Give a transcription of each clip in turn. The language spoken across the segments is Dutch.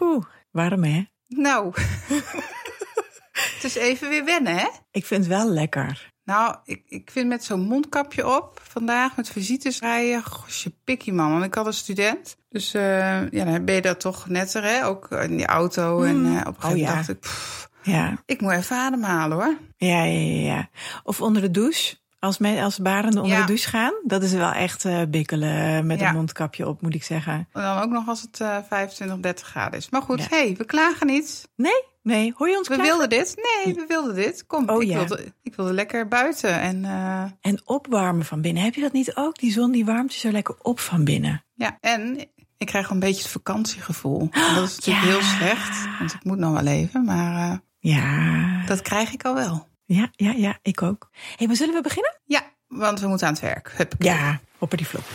Poeh, warm hè? Nou, het is even weer wennen, hè? Ik vind het wel lekker. Nou, ik vind met zo'n mondkapje op vandaag met visites rijden, gosje pikkie man. Want ik had een student. Dus dan ben je dat toch netter, hè? Ook in die auto. En op een gegeven moment dacht ik, ik moet even ademhalen, hoor. Ja. Of onder de douche. Als barenden onder de douche gaan. Dat is wel echt bikkelen met een mondkapje op, moet ik zeggen. En dan ook nog als het 25, 30 graden is. Maar goed, we klagen niet. Nee. Hoor je ons klagen? We wilden dit. Kom, ik wilde lekker buiten. En opwarmen van binnen. Heb je dat niet ook? Die zon die warmt je zo lekker op van binnen. Ja, en ik krijg een beetje het vakantiegevoel. En dat is natuurlijk heel slecht. Want ik moet nog wel even. Maar dat krijg ik al wel. Ja, ik ook. Hey, maar zullen we beginnen? Ja, want we moeten aan het werk. Huppakee. Ja, hopper die flop.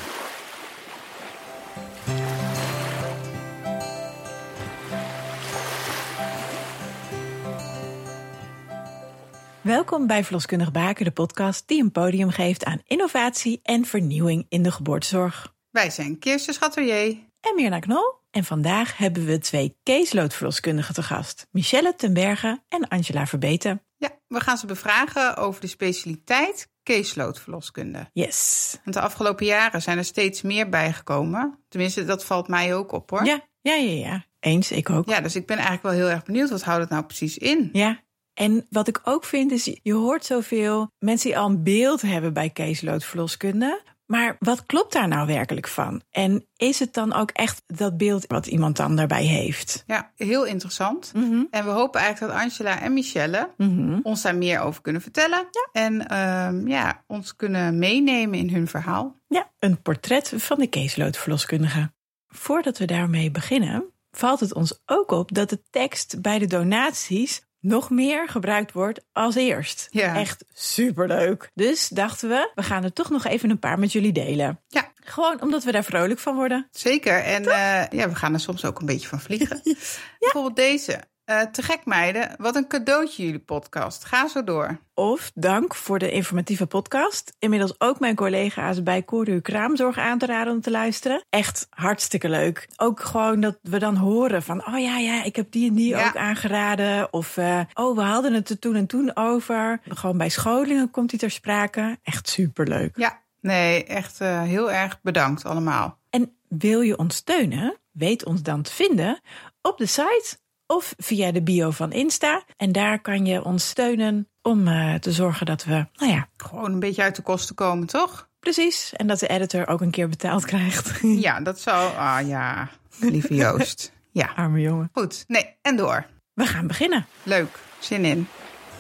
Welkom bij Verloskundig Baken, de podcast die een podium geeft aan innovatie en vernieuwing in de geboortezorg. Wij zijn Kirsten Schatelier en Mirna Knol. En vandaag hebben we 2 caseload-verloskundigen te gast. Michelle ten Berge en Angela Verbeten. Ja, we gaan ze bevragen over de specialiteit caseload-verloskunde. Yes. Want de afgelopen jaren zijn er steeds meer bijgekomen. Tenminste, dat valt mij ook op, hoor. Ja. Eens, ik ook. Ja, dus ik ben eigenlijk wel heel erg benieuwd. Wat houdt het nou precies in? Ja. En wat ik ook vind is, je hoort zoveel mensen die al een beeld hebben bij caseload-verloskunde. Maar wat klopt daar nou werkelijk van? En is het dan ook echt dat beeld wat iemand dan daarbij heeft? Ja, heel interessant. Mm-hmm. En we hopen eigenlijk dat Angela en Michelle ons daar meer over kunnen vertellen. Ja. En ons kunnen meenemen in hun verhaal. Ja, een portret van de caseload-verloskundige. Voordat we daarmee beginnen, valt het ons ook op dat de tekst bij de donaties nog meer gebruikt wordt als eerst. Ja. Echt superleuk. Dus dachten we gaan er toch nog even een paar met jullie delen. Ja. Gewoon omdat we daar vrolijk van worden. Zeker. En we gaan er soms ook een beetje van vliegen. Bijvoorbeeld deze. Te gek meiden, wat een cadeautje jullie podcast. Ga zo door. Of dank voor de informatieve podcast. Inmiddels ook mijn collega's bij Coru Kraamzorg aan te raden om te luisteren. Echt hartstikke leuk. Ook gewoon dat we dan horen van, ik heb die en die ook aangeraden. Of, we hadden het er toen en toen over. Gewoon bij scholingen komt die ter sprake. Echt superleuk. Ja, nee, echt heel erg bedankt allemaal. En wil je ons steunen? Weet ons dan te vinden op de site of via de bio van Insta. En daar kan je ons steunen om te zorgen dat we, gewoon een beetje uit de kosten komen, toch? Precies. En dat de editor ook een keer betaald krijgt. Ja, dat zou... lieve Joost. Ja. Arme jongen. Goed. Nee, en door. We gaan beginnen. Leuk. Zin in.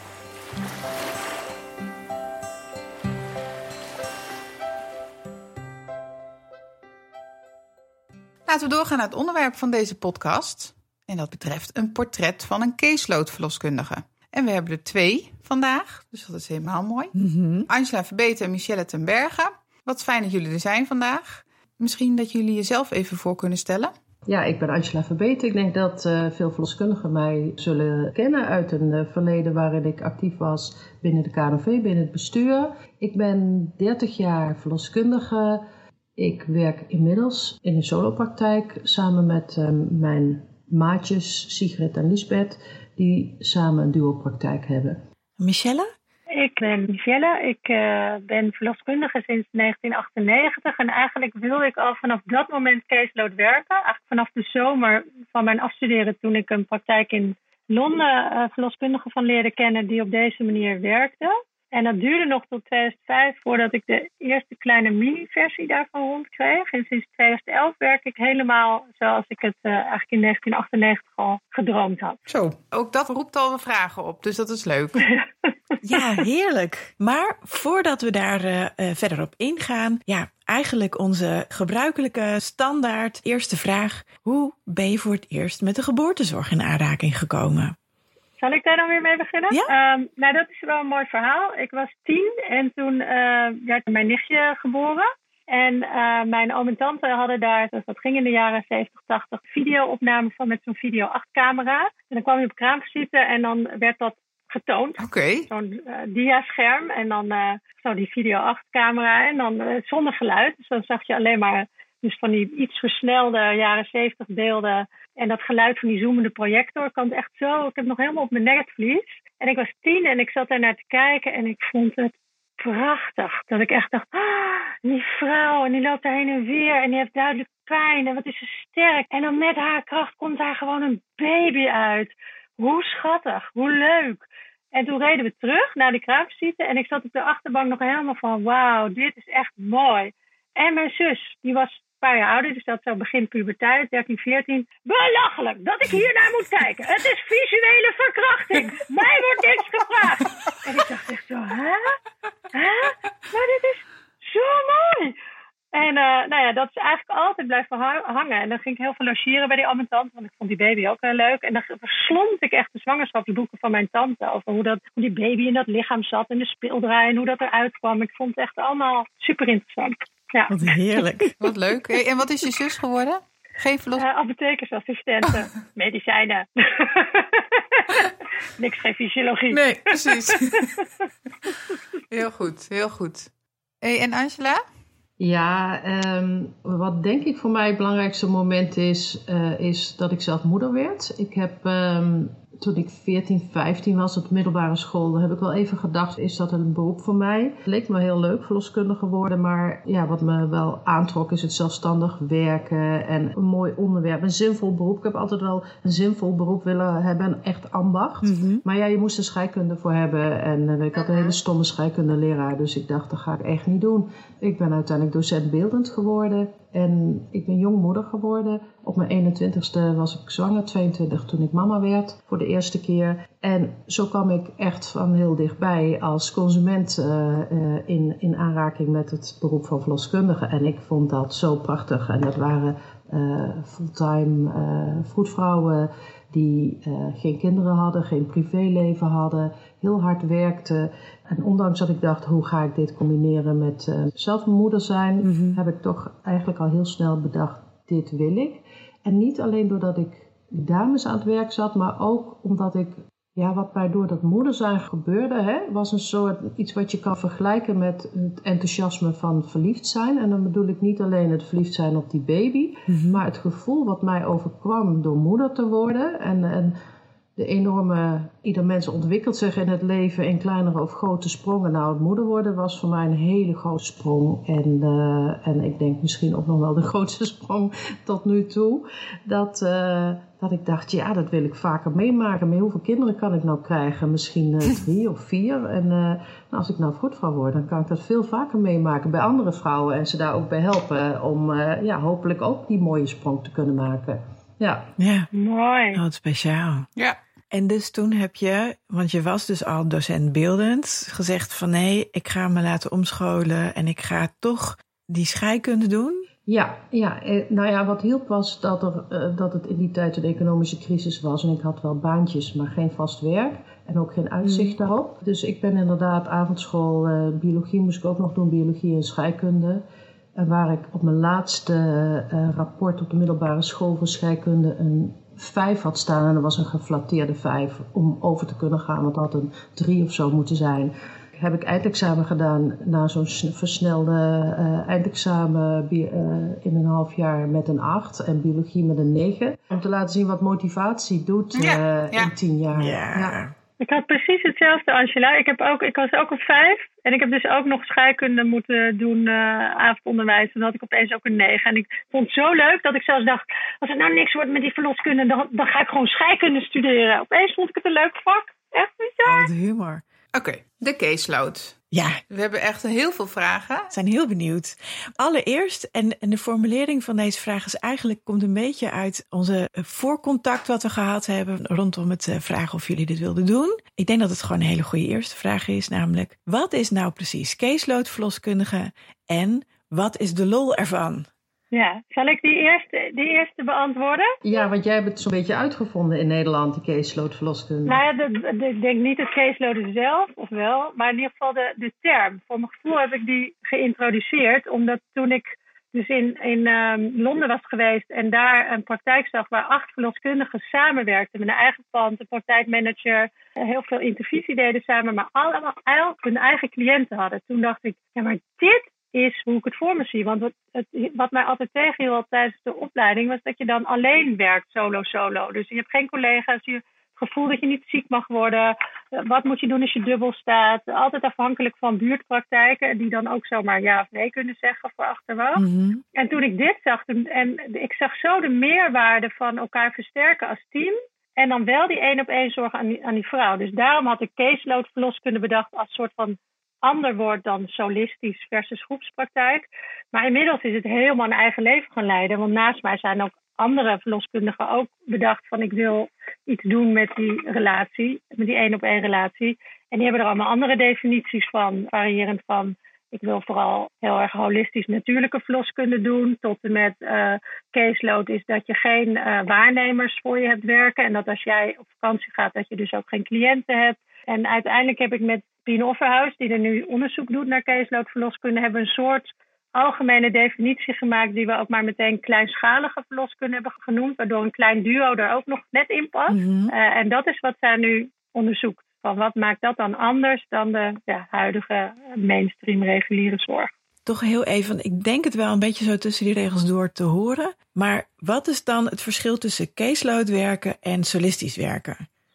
Laten we doorgaan naar het onderwerp van deze podcast. En dat betreft een portret van een caseload-verloskundige. En we hebben er 2 vandaag, dus dat is helemaal mooi. Mm-hmm. Angela Verbeten en Michelle ten Berge. Wat fijn dat jullie er zijn vandaag. Misschien dat jullie jezelf even voor kunnen stellen. Ja, ik ben Angela Verbeten. Ik denk dat veel verloskundigen mij zullen kennen uit een verleden waarin ik actief was binnen de KNV, binnen het bestuur. Ik ben 30 jaar verloskundige. Ik werk inmiddels in een solopraktijk samen met mijn maatjes Sigrid en Lisbeth, die samen een duopraktijk hebben. Michelle? Ik ben Michelle. Ik ben verloskundige sinds 1998 en eigenlijk wilde ik al vanaf dat moment caseload werken. Eigenlijk vanaf de zomer van mijn afstuderen toen ik een praktijk in Londen verloskundige van leerde kennen die op deze manier werkte. En dat duurde nog tot 2005 voordat ik de eerste kleine mini-versie daarvan rondkreeg. En sinds 2011 werk ik helemaal zoals ik het eigenlijk in 1998 al gedroomd had. Zo, ook dat roept al wat vragen op, dus dat is leuk. Ja, heerlijk. Maar voordat we daar verder op ingaan, eigenlijk onze gebruikelijke standaard eerste vraag. Hoe ben je voor het eerst met de geboortezorg in aanraking gekomen? Zal ik daar dan weer mee beginnen? Ja? Dat is wel een mooi verhaal. Ik was 10 en toen werd mijn nichtje geboren. En mijn oom en tante hadden daar, dus dat ging in de jaren 70, 80, videoopnamen van met zo'n Video 8-camera. En dan kwam je op kraamvisite en dan werd dat getoond. Oké. Zo'n diascherm en dan zo die Video 8-camera en dan zonder geluid. Dus dan zag je alleen maar dus van die iets versnelde jaren 70 beelden En dat geluid van die zoemende projector kan echt zo... Ik heb nog helemaal op mijn netvlies. En ik was 10 en ik zat daar naar te kijken en ik vond het prachtig. Dat ik echt dacht, die vrouw en die loopt daar heen en weer en die heeft duidelijk pijn en wat is ze sterk. En dan met haar kracht komt daar gewoon een baby uit. Hoe schattig, hoe leuk. En toen reden we terug naar die kraamvisite en ik zat op de achterbank nog helemaal van, wauw, dit is echt mooi. En mijn zus, die was een paar jaar ouder, dus dat zo begin puberteit, 13, 14. Belachelijk dat ik hier naar moet kijken. Het is visuele verkrachting. Mij wordt niks gevraagd. En ik dacht echt zo, hè? Maar dit is zo mooi. En dat is eigenlijk altijd blijven hangen. En dan ging ik heel veel logeren bij die oude tante, want ik vond die baby ook heel leuk. En dan verslond ik echt de zwangerschapsboeken van mijn tante over hoe die baby in dat lichaam zat en de speeldraai en hoe dat eruit kwam. Ik vond het echt allemaal super interessant. Ja. Wat heerlijk. Wat leuk. En wat is je zus geworden? Geen apothekersassistenten, medicijnen. Niks, geen fysiologie. Nee, precies. Heel goed, heel goed. Hey, en Angela? Ja, wat denk ik voor mij het belangrijkste moment is dat ik zelf moeder werd. Ik heb, toen ik 14, 15 was op de middelbare school, heb ik wel even gedacht, is dat een beroep voor mij? Het leek me heel leuk, verloskundige worden, maar ja, wat me wel aantrok is het zelfstandig werken en een mooi onderwerp, een zinvol beroep. Ik heb altijd wel een zinvol beroep willen hebben, een echt ambacht. Mm-hmm. Maar ja, je moest er scheikunde voor hebben en ik had een hele stomme scheikundeleraar, dus ik dacht, dat ga ik echt niet doen. Ik ben uiteindelijk docent beeldend geworden en ik ben jongmoeder geworden. Op mijn 21ste was ik zwanger, 22 toen ik mama werd voor de eerste keer. En zo kwam ik echt van heel dichtbij als consument in aanraking met het beroep van verloskundige. En ik vond dat zo prachtig. En dat waren fulltime vroedvrouwen die geen kinderen hadden, geen privéleven hadden, heel hard werkten. En ondanks dat ik dacht, hoe ga ik dit combineren met zelf een moeder zijn, heb ik toch eigenlijk al heel snel bedacht, dit wil ik. En niet alleen doordat ik dames aan het werk zat, maar ook omdat ik, ja, wat mij door dat moeder zijn gebeurde, was een soort iets wat je kan vergelijken met het enthousiasme van verliefd zijn. En dan bedoel ik niet alleen het verliefd zijn op die baby, maar het gevoel wat mij overkwam door moeder te worden. En de enorme, ieder mens ontwikkelt zich in het leven in kleinere of grote sprongen. Nou, het moeder worden was voor mij een hele grote sprong. En ik denk misschien ook nog wel de grootste sprong tot nu toe. Dat ik dacht, ja, dat wil ik vaker meemaken. Maar hoeveel kinderen kan ik nou krijgen? Misschien 3 of 4. En als ik nou vroedvrouw word, dan kan ik dat veel vaker meemaken bij andere vrouwen. En ze daar ook bij helpen om hopelijk ook die mooie sprong te kunnen maken. Ja. Mooi. Wat speciaal. Ja. En dus toen heb je, want je was dus al docent beeldend, gezegd van nee, ik ga me laten omscholen en ik ga toch die scheikunde doen. Ja, wat hielp was dat het in die tijd een economische crisis was. En ik had wel baantjes, maar geen vast werk en ook geen uitzicht daarop. Dus ik ben inderdaad avondschool, biologie moest ik ook nog doen, biologie en scheikunde. En waar ik op mijn laatste rapport op de middelbare school voor scheikunde een 5 had staan. En dat was een geflatteerde 5 om over te kunnen gaan, want dat had een 3 of zo moeten zijn. Heb ik eindexamen gedaan na zo'n versnelde eindexamen in een half jaar met een 8 en biologie met een 9. Om te laten zien wat motivatie doet in 10 jaar. Ja. Ik had precies hetzelfde, Angela. Ik was ook op 5. En ik heb dus ook nog scheikunde moeten doen, avondonderwijs. En dan had ik opeens ook een 9. En ik vond het zo leuk dat ik zelfs dacht, als het nou niks wordt met die verloskunde, dan ga ik gewoon scheikunde studeren. Opeens vond ik het een leuk vak. Echt bizar. Wat humor. Oké, de caseload. Ja. We hebben echt heel veel vragen. We zijn heel benieuwd. Allereerst, en de formulering van deze vraag is eigenlijk, komt een beetje uit onze voorcontact wat we gehad hebben rondom het vragen of jullie dit wilden doen. Ik denk dat het gewoon een hele goede eerste vraag is, namelijk, wat is nou precies caseload verloskundige en wat is de lol ervan? Ja, zal ik die eerste beantwoorden? Ja, want jij hebt het zo'n beetje uitgevonden in Nederland, de caseload verloskunde. Nou ja, ik denk niet het caseload zelf, of wel, maar in ieder geval de term. Voor mijn gevoel heb ik die geïntroduceerd, omdat toen ik dus in Londen was geweest en daar een praktijk zag waar 8 verloskundigen samenwerkten met een eigen pand, een praktijkmanager, heel veel intervisie deden samen, maar allemaal hun eigen cliënten hadden. Toen dacht ik, ja, maar dit is hoe ik het voor me zie. Want wat mij altijd tegenhield tijdens de opleiding was dat je dan alleen werkt, solo. Dus je hebt geen collega's, je het gevoel dat je niet ziek mag worden. Wat moet je doen als je dubbel staat? Altijd afhankelijk van buurtpraktijken die dan ook zomaar ja of nee kunnen zeggen voor achteraf. Mm-hmm. En toen ik dit zag, en ik zag zo de meerwaarde van elkaar versterken als team. En dan wel die 1-op-1 zorg aan die vrouw. Dus daarom had ik caseload verloskunde bedacht als soort van ander woord dan solistisch versus groepspraktijk. Maar inmiddels is het helemaal een eigen leven gaan leiden. Want naast mij zijn ook andere verloskundigen ook bedacht van ik wil iets doen met die relatie, met die 1-op-1 relatie. En die hebben er allemaal andere definities van, variërend van ik wil vooral heel erg holistisch natuurlijke verloskunde doen. Tot en met caseload is dat je geen waarnemers voor je hebt werken. En dat als jij op vakantie gaat, dat je dus ook geen cliënten hebt. En uiteindelijk heb ik met Pien Offerhuis, die er nu onderzoek doet naar caseload verloskunde, hebben we een soort algemene definitie gemaakt die we ook maar meteen kleinschalige verloskunde hebben genoemd. Waardoor een klein duo er ook nog net in past. Mm-hmm. En dat is wat zij nu onderzoekt. Van wat maakt dat dan anders dan de huidige mainstream reguliere zorg? Toch heel even, ik denk het wel een beetje zo tussen die regels door te horen. Maar wat is dan het verschil tussen caseload werken en solistisch werken?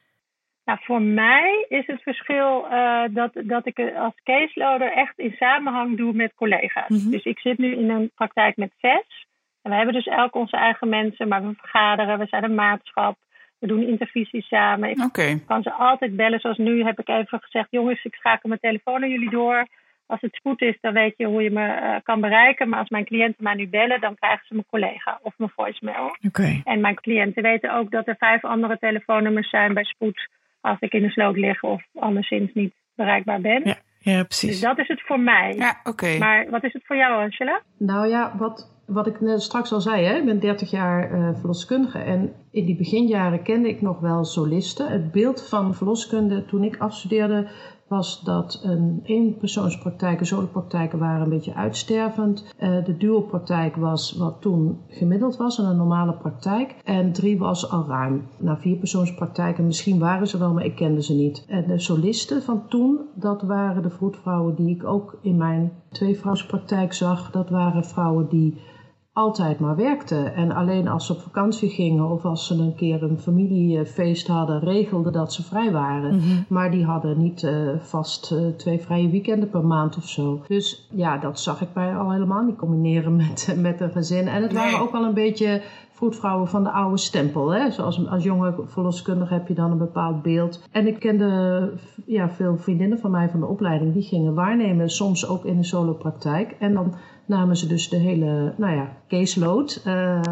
Nou, voor mij is het verschil dat ik het als caseloader echt in samenhang doe met collega's. Mm-hmm. Dus ik zit nu in een praktijk met 6. En we hebben dus elk onze eigen mensen, maar we vergaderen, we zijn een maatschap. We doen intervisies samen. Ik kan ze altijd bellen. Zoals nu heb ik even gezegd, jongens, ik schakel mijn telefoon naar jullie door. Als het spoed is, dan weet je hoe je me kan bereiken. Maar als mijn cliënten mij nu bellen, dan krijgen ze mijn collega of mijn voicemail. Okay. En mijn cliënten weten ook dat er 5 andere telefoonnummers zijn bij spoed als ik in de sloot lig of anderszins niet bereikbaar ben. Ja, precies. Dus dat is het voor mij. Ja, oké. Maar wat is het voor jou, Angela? Nou ja, wat ik net straks al zei, hè? Ik ben 30 jaar verloskundige en in die beginjaren kende ik nog wel solisten. Het beeld van verloskunde toen ik afstudeerde was dat een eenpersoonspraktijken, solopraktijken waren een beetje uitstervend. De duopraktijk was wat toen gemiddeld was en een normale praktijk. En 3 was al ruim. Nou, 4persoonspraktijken, misschien waren ze wel, maar ik kende ze niet. En de solisten van toen, dat waren de vroedvrouwen die ik ook in mijn 2-vrouwspraktijk zag. Dat waren vrouwen die altijd maar werkten. En alleen als ze op vakantie gingen of als ze een keer een familiefeest hadden, regelden dat ze vrij waren. Mm-hmm. Maar die hadden niet vast 2 vrije weekenden per maand of zo. Dus ja, dat zag ik bij al helemaal niet combineren met een gezin. En het waren ook al een beetje vroedvrouwen van de oude stempel. Hè? Zoals als jonge verloskundige heb je dan een bepaald beeld. En ik kende veel vriendinnen van mij van de opleiding, die gingen waarnemen, soms ook in een solopraktijk. En dan namen ze dus de hele caseload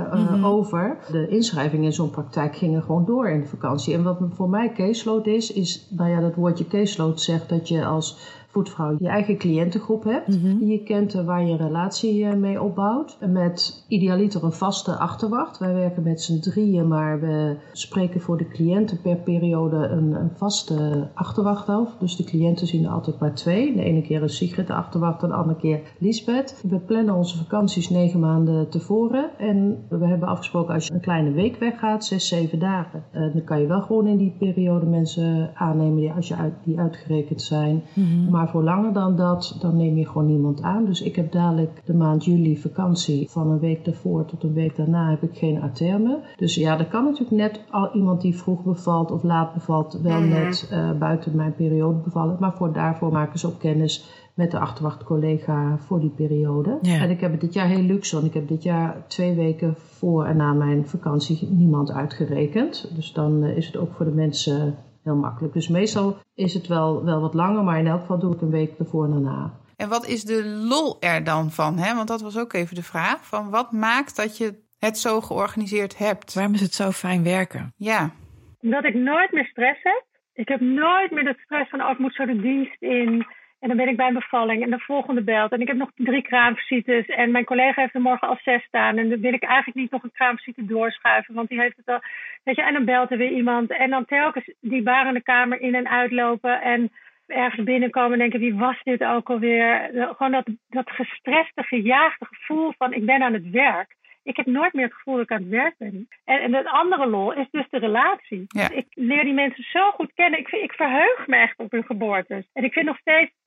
over. De inschrijvingen in zo'n praktijk gingen gewoon door in de vakantie. En wat voor mij caseload is dat woordje caseload zegt dat je als voetvrouw je eigen cliëntengroep hebt, mm-hmm, die je kent en waar je een relatie mee opbouwt. Met idealiter een vaste achterwacht. Wij werken met z'n 3, maar we spreken voor de cliënten per periode een vaste achterwacht af. Dus de cliënten zien er altijd maar 2. De ene keer is Sigrid de achterwacht en de andere keer Liesbeth. We plannen onze vakanties 9 maanden tevoren. En we hebben afgesproken als je een kleine week weggaat, 6, 7 dagen. Dan kan je wel gewoon in die periode mensen aannemen die uitgerekend zijn. Mm-hmm. Maar voor langer dan dat, dan neem je gewoon niemand aan. Dus ik heb dadelijk de maand juli vakantie. Van een week daarvoor tot een week daarna heb ik geen atermen. Dus ja, er kan natuurlijk net al iemand die vroeg bevalt of laat bevalt wel net buiten mijn periode bevallen. Maar daarvoor maken ze ook kennis met de achterwachtcollega voor die periode. Ja. En ik heb het dit jaar heel luxe, want ik heb dit jaar 2 weken voor en na mijn vakantie niemand uitgerekend. Dus dan is het ook voor de mensen heel makkelijk. Dus meestal is het wel wat langer, maar in elk geval doe ik een week ervoor en daarna. En wat is de lol er dan van? Hè? Want dat was ook even de vraag. Van wat maakt dat je het zo georganiseerd hebt? Waarom is het zo fijn werken? Ja. Omdat ik nooit meer stress heb. Ik heb nooit meer de stress van, ik moet zo de dienst in. En dan ben ik bij een bevalling en de volgende belt. En ik heb nog 3 kraamvisites. En mijn collega heeft er morgen al 6 staan. En dan wil ik eigenlijk niet nog een kraamvisite doorschuiven. Want die heeft het al. Weet je, en dan belt er weer iemand. En dan telkens die barende kamer in en uitlopen. En ergens binnenkomen en denken, wie was dit ook alweer? Gewoon dat gestreste, gejaagde gevoel van, ik ben aan het werk. Ik heb nooit meer het gevoel dat ik aan het werk ben. En het andere lol is dus de relatie. Ja. Ik leer die mensen zo goed kennen. Ik verheug me echt op hun geboortes. En ik vind nog steeds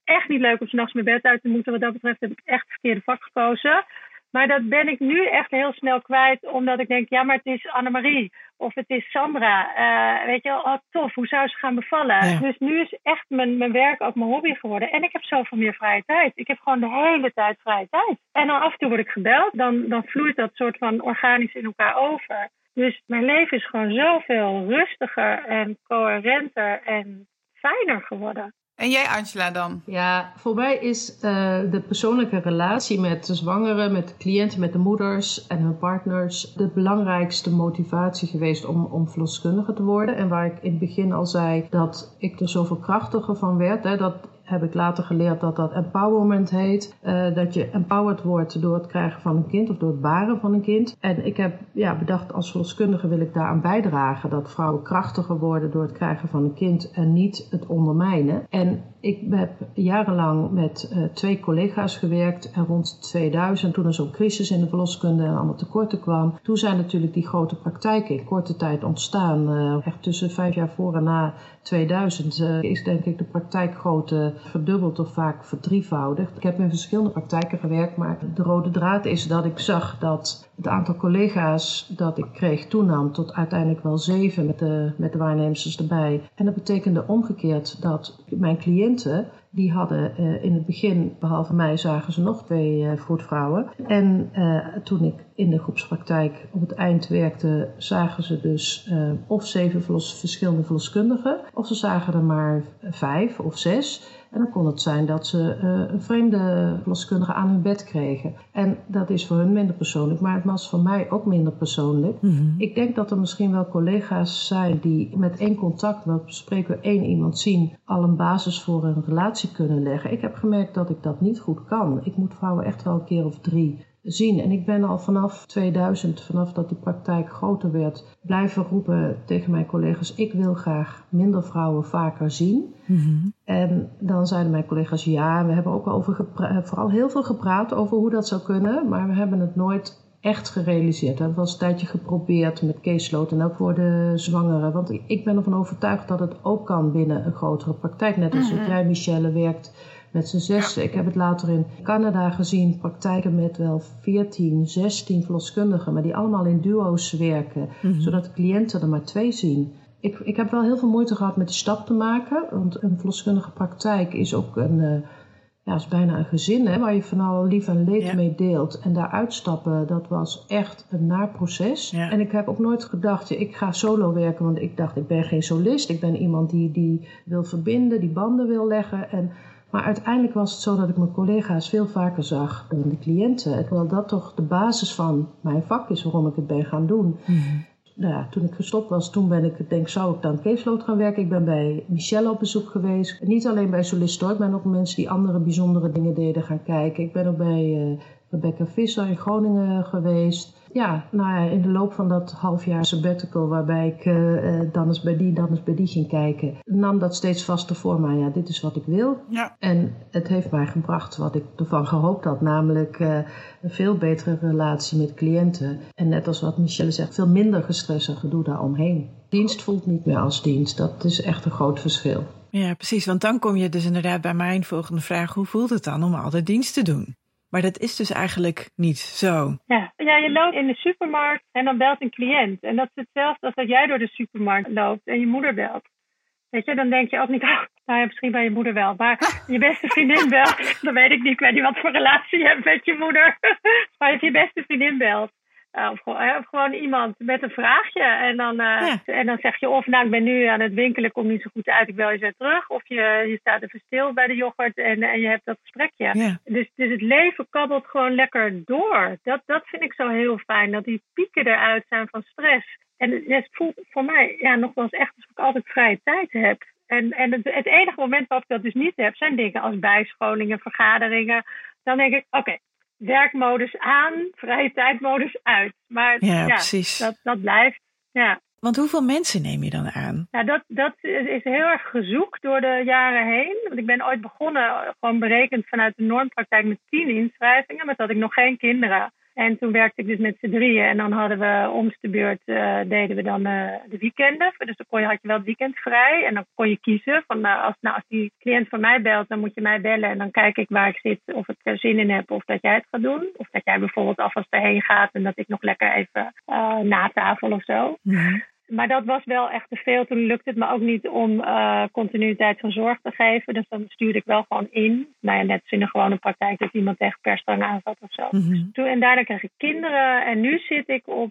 echt niet leuk om 's nachts mijn bed uit te moeten. Wat dat betreft heb ik echt het verkeerde vak gekozen. Maar dat ben ik nu echt heel snel kwijt. Omdat ik denk, ja, maar het is Annemarie. Of het is Sandra. Weet je wel, oh, tof. Hoe zou ze gaan bevallen? Ja. Dus nu is echt mijn werk ook mijn hobby geworden. En ik heb zoveel meer vrije tijd. Ik heb gewoon de hele tijd vrije tijd. En dan af en toe word ik gebeld. Dan vloeit dat soort van organisch in elkaar over. Dus mijn leven is gewoon zoveel rustiger en coherenter en fijner geworden. En jij, Angela, dan? Ja, voor mij is de persoonlijke relatie met de zwangeren, met de cliënten, met de moeders en hun partners de belangrijkste motivatie geweest om verloskundige te worden. En waar ik in het begin al zei dat ik er zoveel krachtiger van werd, dat heb ik later geleerd dat empowerment heet. Dat je empowered wordt door het krijgen van een kind of door het baren van een kind. En ik heb bedacht, als verloskundige wil ik daaraan bijdragen dat vrouwen krachtiger worden door het krijgen van een kind en niet het ondermijnen. En ik heb jarenlang met 2 collega's gewerkt en rond 2000, toen er zo'n crisis in de verloskunde en allemaal tekorten kwam, toen zijn natuurlijk die grote praktijken in korte tijd ontstaan. Echt tussen 5 jaar voor en na 2000 is denk ik de praktijkgrootte verdubbeld of vaak verdrievoudigd. Ik heb in verschillende praktijken gewerkt, maar de rode draad is dat ik zag dat het aantal collega's dat ik kreeg toenam tot uiteindelijk wel 7 met de waarnemers erbij. En dat betekende omgekeerd dat mijn cliënten, die hadden in het begin, behalve mij, zagen ze nog 2 vroedvrouwen. En toen ik in de groepspraktijk op het eind werkte, zagen ze dus of 7 verschillende verloskundigen, of ze zagen er maar 5 of 6. En dan kon het zijn dat ze een vreemde verloskundige aan hun bed kregen. En dat is voor hun minder persoonlijk, maar het was voor mij ook minder persoonlijk. Mm-hmm. Ik denk dat er misschien wel collega's zijn die met 1 contact, we spreken 1 iemand zien, al een basis voor een relatie kunnen leggen. Ik heb gemerkt dat ik dat niet goed kan. Ik moet vrouwen echt wel een keer of 3 zien. En ik ben al vanaf 2000, vanaf dat die praktijk groter werd, blijven roepen tegen mijn collega's, ik wil graag minder vrouwen vaker zien. Mm-hmm. En dan zeiden mijn collega's, ja, we hebben ook vooral heel veel gepraat over hoe dat zou kunnen, maar we hebben het nooit echt gerealiseerd. Dat was een tijdje geprobeerd met caseload en ook voor de zwangeren. Want ik ben ervan overtuigd dat het ook kan binnen een grotere praktijk. Net als dat jij, Michelle, werkt met z'n 6. Ja. Ik heb het later in Canada gezien, praktijken met wel 14, 16 verloskundigen, maar die allemaal in duo's werken, zodat de cliënten er maar 2 zien. Ik heb wel heel veel moeite gehad met die stap te maken, want een verloskundige praktijk is ook is bijna een gezin, hè, waar je van alle lief en leed mee deelt. En daar uitstappen, dat was echt een naar proces. Ja. En ik heb ook nooit gedacht, ik ga solo werken, want ik dacht, ik ben geen solist. Ik ben iemand die wil verbinden, die banden wil leggen. Maar uiteindelijk was het zo dat ik mijn collega's veel vaker zag dan de cliënten. Terwijl dat toch de basis van mijn vak is waarom ik het ben gaan doen. Mm-hmm. Nou ja, toen ik gestopt was, toen ben ik, zou ik dan caseload gaan werken. Ik ben bij Michelle op bezoek geweest. Niet alleen bij solisten, ik ben ook mensen die andere bijzondere dingen deden gaan kijken. Ik ben ook bij Rebecca Visser in Groningen geweest. Ja, in de loop van dat halfjaar sabbatical, waarbij ik dan eens bij die ging kijken, nam dat steeds vaster voor mij. Ja, dit is wat ik wil. Ja. En het heeft mij gebracht wat ik ervan gehoopt had, namelijk een veel betere relatie met cliënten. En net als wat Michelle zegt, veel minder gestrest en gedoe daaromheen. Dienst voelt niet meer als dienst. Dat is echt een groot verschil. Ja, precies. Want dan kom je dus inderdaad bij mijn volgende vraag. Hoe voelt het dan om altijd dienst te doen? Maar dat is dus eigenlijk niet zo. Ja, je loopt in de supermarkt en dan belt een cliënt. En dat is hetzelfde als dat jij door de supermarkt loopt en je moeder belt. Weet je, dan denk je ook niet, misschien bij je moeder wel. Maar je beste vriendin belt, dan weet ik niet wat voor relatie je hebt met je moeder. Maar als je beste vriendin belt. Of gewoon iemand met een vraagje. En dan zeg je of ik ben nu aan het winkelen, kom niet zo goed uit, ik bel je zo terug. Of je staat even stil bij de yoghurt en je hebt dat gesprekje. Ja. Dus het leven kabbelt gewoon lekker door. Dat vind ik zo heel fijn, dat die pieken eruit zijn van stress. En het voelt voor mij nogmaals echt alsof ik altijd vrije tijd heb. En het enige moment waarop ik dat dus niet heb, zijn dingen als bijscholingen, vergaderingen. Dan denk ik, oké. Werkmodus aan, vrije tijdmodus uit. Maar precies. Dat blijft. Ja. Want hoeveel mensen neem je dan aan? Ja, dat is heel erg gezocht door de jaren heen. Want ik ben ooit begonnen, gewoon berekend vanuit de normpraktijk met 10 inschrijvingen. Maar dat had ik nog geen kinderen. En toen werkte ik dus met z'n drieën. En dan hadden we om de beurt deden we dan de weekenden. Dus dan had je wel het weekend vrij. En dan kon je kiezen van als die cliënt van mij belt, dan moet je mij bellen. En dan kijk ik waar ik zit, of ik er zin in heb of dat jij het gaat doen. Of dat jij bijvoorbeeld alvast erheen gaat en dat ik nog lekker even na tafel of zo. Mm-hmm. Maar dat was wel echt te veel. Toen lukte het me ook niet om continuïteit van zorg te geven. Dus dan stuurde ik wel gewoon in. Nou ja, net als in een gewone praktijk dat iemand echt per stang aanzat of zo. Mm-hmm. En daarna kreeg ik kinderen. En nu zit ik op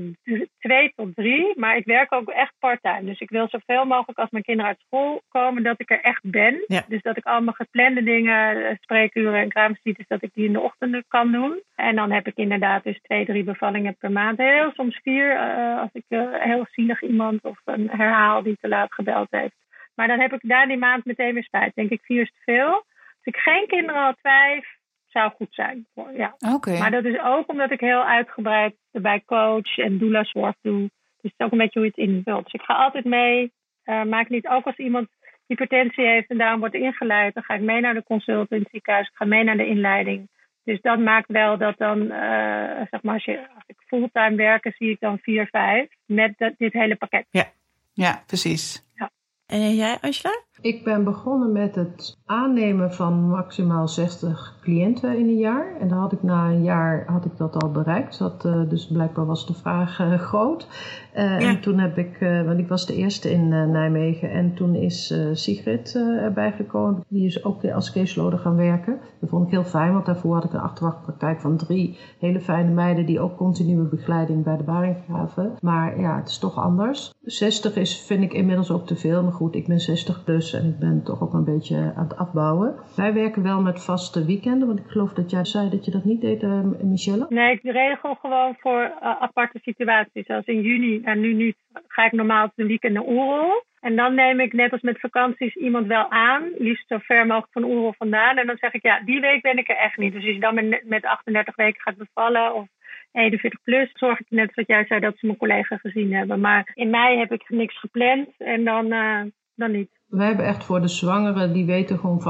2 tot 3. Maar ik werk ook echt part-time. Dus ik wil zoveel mogelijk als mijn kinderen uit school komen dat ik er echt ben. Ja. Dus dat ik al mijn geplande dingen, spreekuren en kraamvisites, dat ik die in de ochtenden kan doen. En dan heb ik inderdaad dus 2-3 bevallingen per maand. Heel soms 4 als ik heel zielig iemand of een herhaal die te laat gebeld heeft. Maar dan heb ik daar die maand meteen weer spijt. Denk ik 4 is te veel. Als ik geen kinderen had, 5 zou goed zijn. Ja. Okay. Maar dat is ook omdat ik heel uitgebreid erbij coach en doula-zorg doe. Dus het is ook een beetje hoe je het invult. Dus ik ga altijd mee. Maak niet, ook als iemand hypertensie heeft en daarom wordt ingeleid, dan ga ik mee naar de consult in het ziekenhuis. Ik ga mee naar de inleiding. Dus dat maakt wel dat dan, zeg maar, als ik fulltime werk, zie ik dan 4, 5 met dit hele pakket. Ja, precies. Ja. En jij, Angela? Ik ben begonnen met het aannemen van maximaal 60 cliënten in een jaar. En dan had ik na een jaar dat al bereikt. Dus blijkbaar was de vraag groot. En toen heb ik, want ik was de eerste in Nijmegen. En toen is Sigrid erbij gekomen. Die is ook als caseloader gaan werken. Dat vond ik heel fijn, want daarvoor had ik een achterwachtpraktijk van 3 hele fijne meiden die ook continue begeleiding bij de baring gaven. Maar ja, het is toch anders. 60 vind ik inmiddels ook te veel. Maar goed, ik ben 60 plus. En ik ben toch ook een beetje aan het afbouwen. Wij werken wel met vaste weekenden. Want ik geloof dat jij zei dat je dat niet deed, Michelle. Nee, ik regel gewoon voor aparte situaties. Zoals in juni, en nu ga ik normaal op een weekend naar Oerol. En dan neem ik net als met vakanties iemand wel aan. Liefst zo ver mogelijk van Oerol vandaan. En dan zeg ik, ja, die week ben ik er echt niet. Dus als je dan met 38 weken gaat bevallen of 41 plus, zorg ik net zoals jij zei dat ze mijn collega gezien hebben. Maar in mei heb ik niks gepland en dan niet. Wij hebben echt voor de zwangeren, die weten gewoon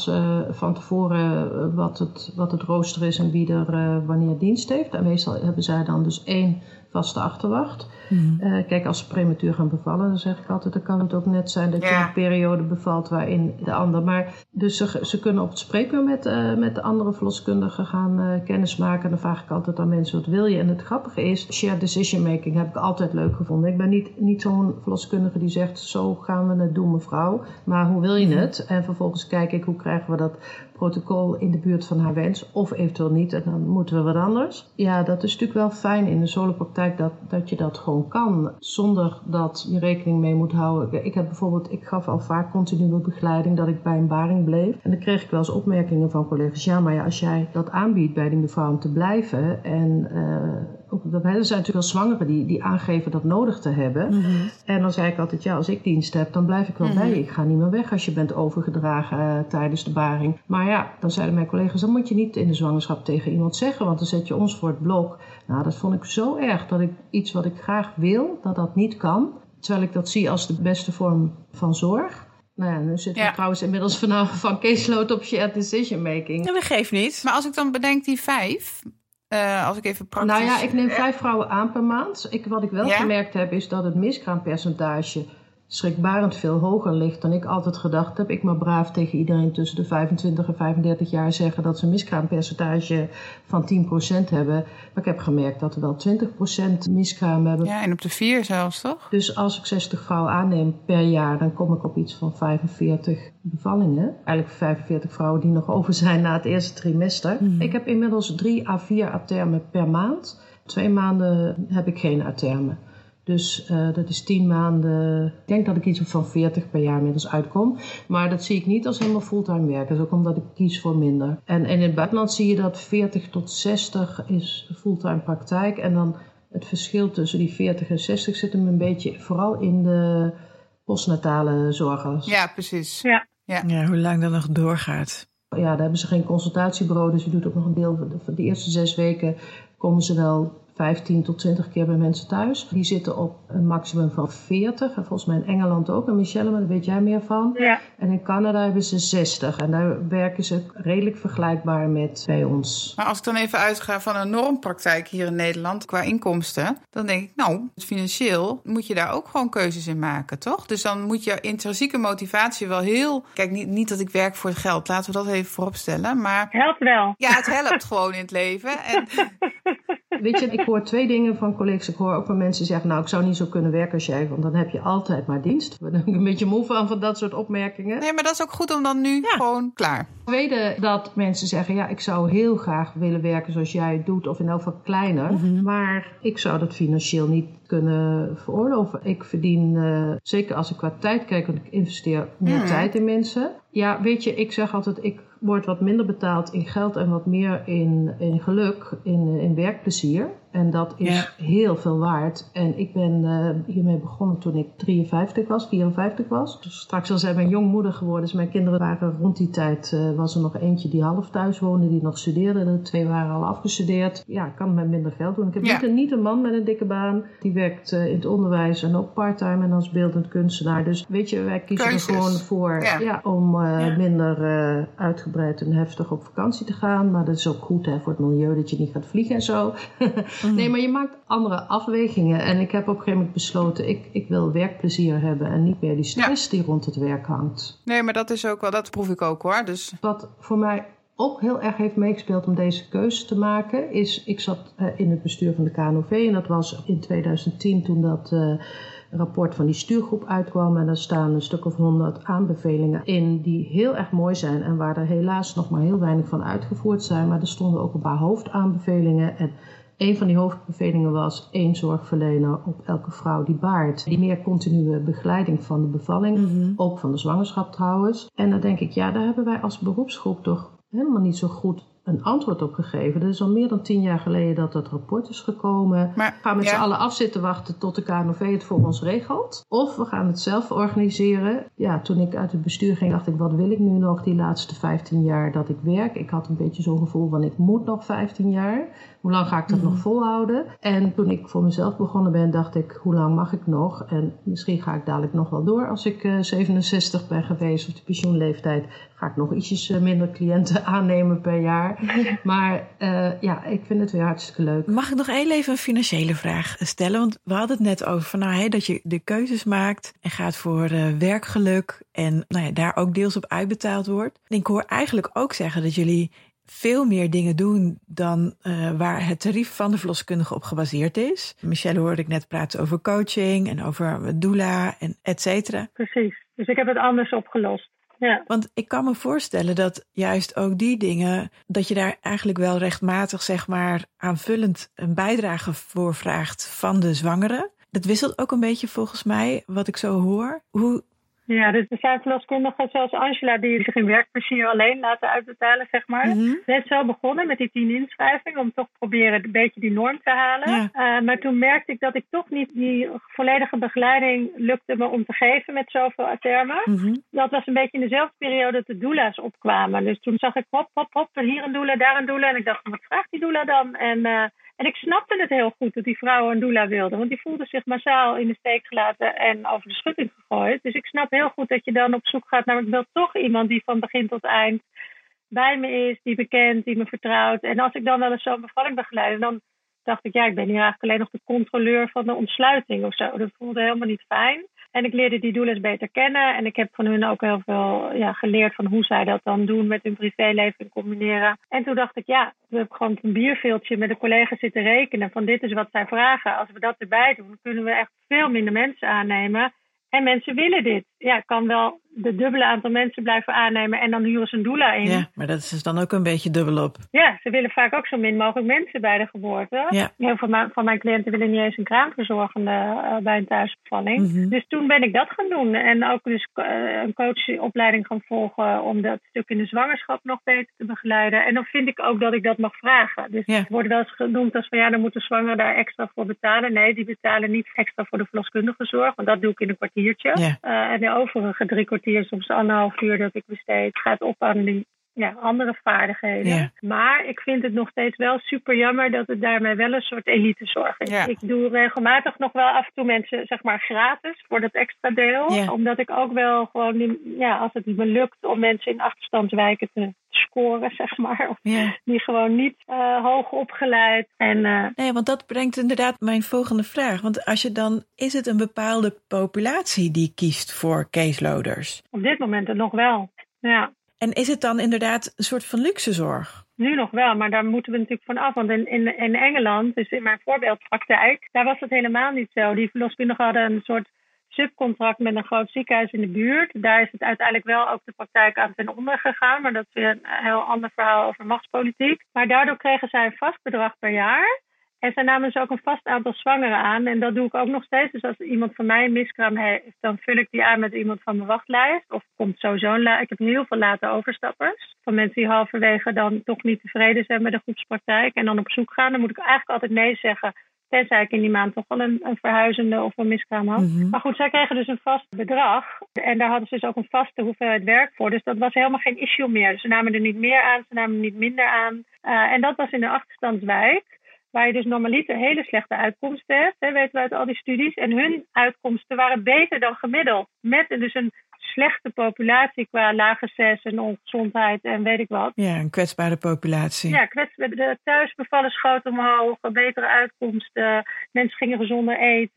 van tevoren wat het rooster is en wie er wanneer dienst heeft. En meestal hebben zij dan dus 1 vaste achterwacht. Mm-hmm. Kijk, als ze prematuur gaan bevallen, dan zeg ik altijd, dan kan het ook net zijn dat je een periode bevalt waarin de ander. Maar dus ze kunnen op het spreekuur met de andere verloskundigen gaan kennismaken. Dan vraag ik altijd aan mensen, wat wil je? En het grappige is, shared decision making heb ik altijd leuk gevonden. Ik ben niet zo'n verloskundige die zegt, zo gaan we het doen, mevrouw. Maar hoe wil je het? En vervolgens kijk ik, hoe krijgen we dat protocol in de buurt van haar wens, of eventueel niet, en dan moeten we wat anders. Ja, dat is natuurlijk wel fijn in de solopraktijk dat je dat gewoon kan, zonder dat je rekening mee moet houden. Ik gaf al vaak continue begeleiding, dat ik bij een baring bleef. En dan kreeg ik wel eens opmerkingen van collega's, ja, maar ja, als jij dat aanbiedt bij die mevrouw om te blijven, en er zijn natuurlijk wel zwangeren die aangeven dat nodig te hebben. Mm-hmm. En dan zei ik altijd, ja, als ik dienst heb, dan blijf ik wel bij je. Ik ga niet meer weg als je bent overgedragen tijdens de baring. Maar ja, dan zeiden mijn collega's, dan moet je niet in de zwangerschap tegen iemand zeggen, want dan zet je ons voor het blok. Nou, dat vond ik zo erg, dat ik iets wat ik graag wil, dat niet kan. Terwijl ik dat zie als de beste vorm van zorg. Nou ja, nu zitten we trouwens inmiddels van caseload op shared decision making. Ja, dat geeft niet. Maar als ik dan bedenk die 5... als ik even praktisch... Nou ja, ik neem 5 vrouwen aan per maand. Wat ik wel gemerkt heb, is dat het miskraampercentage schrikbarend veel hoger ligt dan ik altijd gedacht heb. Ik maar braaf tegen iedereen tussen de 25 en 35 jaar zeggen dat ze een miskraampercentage van 10% hebben. Maar ik heb gemerkt dat we wel 20% miskraam hebben. Ja, en op de 4 zelfs, toch? Dus als ik 60 vrouwen aanneem per jaar, dan kom ik op iets van 45 bevallingen. Eigenlijk 45 vrouwen die nog over zijn na het eerste trimester. Ik heb inmiddels 3 à 4 atermen per maand. 2 maanden heb ik geen atermen. Dus dat is 10 maanden. Ik denk dat ik iets van 40 per jaar inmiddels uitkom. Maar dat zie ik niet als helemaal fulltime werk. Dat is ook omdat ik kies voor minder. En in het buitenland zie je dat 40 tot 60 is fulltime praktijk. En dan het verschil tussen die 40 en 60 zit hem een beetje vooral in de postnatale zorg. Ja, precies. Ja, hoe lang dat nog doorgaat. Ja, daar hebben ze geen consultatiebureau. Dus je doet ook nog een deel van de eerste 6 weken komen ze wel 15 tot 20 keer bij mensen thuis. Die zitten op een maximum van 40. En volgens mij in Engeland ook. En Michelle, maar daar weet jij meer van. Ja. En in Canada hebben ze 60. En daar werken ze redelijk vergelijkbaar met bij ons. Maar als ik dan even uitga van een normpraktijk hier in Nederland qua inkomsten, dan denk ik, nou, financieel moet je daar ook gewoon keuzes in maken, toch? Dus dan moet je intrinsieke motivatie wel heel... Kijk, niet dat ik werk voor het geld. Laten we dat even vooropstellen. Maar Helpt wel. ja, het helpt gewoon in het leven. En Weet je, ik hoor 2 dingen van collega's. Ik hoor ook van mensen zeggen, nou, ik zou niet zo kunnen werken als jij, want dan heb je altijd maar dienst. Daar ben ik een beetje moe van dat soort opmerkingen. nee, maar dat is ook goed om dan nu gewoon klaar. Tweede, dat mensen zeggen, ja, ik zou heel graag willen werken zoals jij het doet, of in elk geval kleiner. Maar ik zou dat financieel niet kunnen veroorloven. Ik verdien, zeker als ik qua tijd kijk, want ik investeer meer tijd in mensen. Ja, weet je, ik zeg altijd, ik word wat minder betaald in geld en wat meer in geluk, in werkplezier. En dat is heel veel waard. En ik ben hiermee begonnen toen ik 54 was. Dus straks al zijn mijn jongmoeder geworden. Dus mijn kinderen waren rond die tijd, was er nog eentje die half thuis woonde, die nog studeerde. De 2 waren al afgestudeerd. Ja, ik kan het met minder geld doen. Ik heb niet een man met een dikke baan. Die werkt in het onderwijs en ook parttime en als beeldend kunstenaar. Dus weet je, wij kiezen er gewoon voor om minder uitgebreid en heftig op vakantie te gaan. Maar dat is ook goed voor het milieu, dat je niet gaat vliegen en zo. Nee, maar je maakt andere afwegingen. En ik heb op een gegeven moment besloten, ik wil werkplezier hebben en niet meer die stress die rond het werk hangt. Nee, maar dat is ook wel, dat proef ik ook hoor. Dus wat voor mij ook heel erg heeft meegespeeld om deze keuze te maken, is, ik zat in het bestuur van de KNOV en dat was in 2010 toen dat rapport van die stuurgroep uitkwam. En daar staan een stuk of 100 aanbevelingen in die heel erg mooi zijn en waar er helaas nog maar heel weinig van uitgevoerd zijn. Maar er stonden ook een paar hoofdaanbevelingen en een van die hoofdbevelingen was 1 zorgverlener op elke vrouw die baart. Die meer continue begeleiding van de bevalling, ook van de zwangerschap trouwens. En dan denk ik, ja, daar hebben wij als beroepsgroep toch helemaal niet zo goed een antwoord op gegeven. Dat is al meer dan 10 jaar geleden dat dat rapport is gekomen. Maar we gaan met z'n allen af zitten wachten tot de KNOV het voor ons regelt. Of we gaan het zelf organiseren. Ja, toen ik uit het bestuur ging, dacht ik, wat wil ik nu nog die laatste 15 jaar dat ik werk? Ik had een beetje zo'n gevoel van, ik moet nog 15 jaar. Hoe lang ga ik dat nog volhouden? En toen ik voor mezelf begonnen ben, dacht ik, hoe lang mag ik nog? En misschien ga ik dadelijk nog wel door als ik 67 ben geweest of de pensioenleeftijd. Ga ik nog ietsjes minder cliënten aannemen per jaar. Maar ik vind het weer hartstikke leuk. Mag ik nog even een financiële vraag stellen? Want we hadden het net over van, dat je de keuzes maakt en gaat voor werkgeluk en daar ook deels op uitbetaald wordt. En ik hoor eigenlijk ook zeggen dat jullie veel meer dingen doen dan waar het tarief van de verloskundige op gebaseerd is. Michelle hoorde ik net praten over coaching en over doula en et cetera. Precies, dus ik heb het anders opgelost. Ja. Want ik kan me voorstellen dat juist ook die dingen, dat je daar eigenlijk wel rechtmatig, zeg maar, aanvullend een bijdrage voor vraagt van de zwangere. Dat wisselt ook een beetje volgens mij, wat ik zo hoor. Ja, dus er zijn verloskundigen zoals Angela die zich in werkplezier alleen laten uitbetalen, zeg maar. Ze is zo begonnen met die 10 inschrijvingen om toch proberen een beetje die norm te halen. Ja. Maar toen merkte ik dat ik toch niet die volledige begeleiding lukte me om te geven met zoveel termen. Dat was een beetje in dezelfde periode dat de doula's opkwamen. Dus toen zag ik hop, hier een doula, daar een doula. En ik dacht, wat vraagt die doula dan? En ik snapte het heel goed dat die vrouwen een doula wilden. Want die voelden zich massaal in de steek gelaten en over de schutting gegooid. Dus ik snap heel goed dat je dan op zoek gaat naar, ik wil toch iemand die van begin tot eind bij me is, die me kent, die me vertrouwt. En als ik dan wel eens zo'n bevalling begeleid, dan dacht ik, ik ben hier eigenlijk alleen nog de controleur van de ontsluiting of zo. Dat voelde helemaal niet fijn. En ik leerde die doulas beter kennen. En ik heb van hun ook heel veel geleerd van hoe zij dat dan doen met hun privéleven combineren. En toen dacht ik, we hebben gewoon een bierveeltje met de collega's zitten rekenen van dit is wat zij vragen. Als we dat erbij doen, kunnen we echt veel minder mensen aannemen. En mensen willen dit. Ja, ik kan wel de dubbele aantal mensen blijven aannemen en dan huren ze een doula in. Ja, maar dat is dus dan ook een beetje dubbelop. Ja, ze willen vaak ook zo min mogelijk mensen bij de geboorte. Ja. Heel veel van mijn cliënten willen niet eens een kraamverzorgende bij een thuisbevalling. Dus toen ben ik dat gaan doen. En ook dus een coachopleiding gaan volgen om dat stuk in de zwangerschap nog beter te begeleiden. En dan vind ik ook dat ik dat mag vragen. Dus het wordt wel eens genoemd als van dan moet de zwanger daar extra voor betalen. Nee, die betalen niet extra voor de verloskundige zorg, want dat doe ik in een kwartiertje. En de overige 3 kwartier, soms 1,5 uur dat ik besteed, gaat op aan die andere vaardigheden. Ja. Maar ik vind het nog steeds wel super jammer dat het daarmee wel een soort elitezorg is. Ja. Ik doe regelmatig nog wel af en toe mensen zeg maar gratis voor dat extra deel. Ja. Omdat ik ook wel gewoon, als het me lukt om mensen in achterstandswijken te scoren, zeg maar. Of die gewoon niet hoog opgeleid. Nee, want dat brengt inderdaad mijn volgende vraag. Want als je dan, is het een bepaalde populatie die kiest voor caseloaders? Op dit moment er nog wel, ja. En is het dan inderdaad een soort van luxezorg? Nu nog wel, maar daar moeten we natuurlijk van af. Want in Engeland, dus in mijn voorbeeldpraktijk, daar was het helemaal niet zo. Die verloskundigen hadden een soort subcontract met een groot ziekenhuis in de buurt. Daar is het uiteindelijk wel ook de praktijk aan ten onder gegaan. Maar dat is weer een heel ander verhaal over machtspolitiek. Maar daardoor kregen zij een vast bedrag per jaar. En zij namen dus ook een vast aantal zwangeren aan. En dat doe ik ook nog steeds. Dus als iemand van mij een miskraam heeft, dan vul ik die aan met iemand van mijn wachtlijst. Of komt sowieso ik heb heel veel late overstappers. Van mensen die halverwege dan toch niet tevreden zijn met de groepspraktijk. En dan op zoek gaan. Dan moet ik eigenlijk altijd nee zeggen. Tenzij ik in die maand toch wel een verhuizende of een miskraam had. Mm-hmm. Maar goed, zij kregen dus een vast bedrag. En daar hadden ze dus ook een vaste hoeveelheid werk voor. Dus dat was helemaal geen issue meer. Dus ze namen er niet meer aan, ze namen er niet minder aan. En dat was in de achterstandswijk. Waar je dus normaliter hele slechte uitkomsten hebt. Weten we uit al die studies. En hun uitkomsten waren beter dan gemiddeld. Met dus een slechte populatie qua lage SES en ongezondheid en weet ik wat. Ja, een kwetsbare populatie. Ja, de thuisbevallen schoot omhoog, betere uitkomsten, mensen gingen gezonder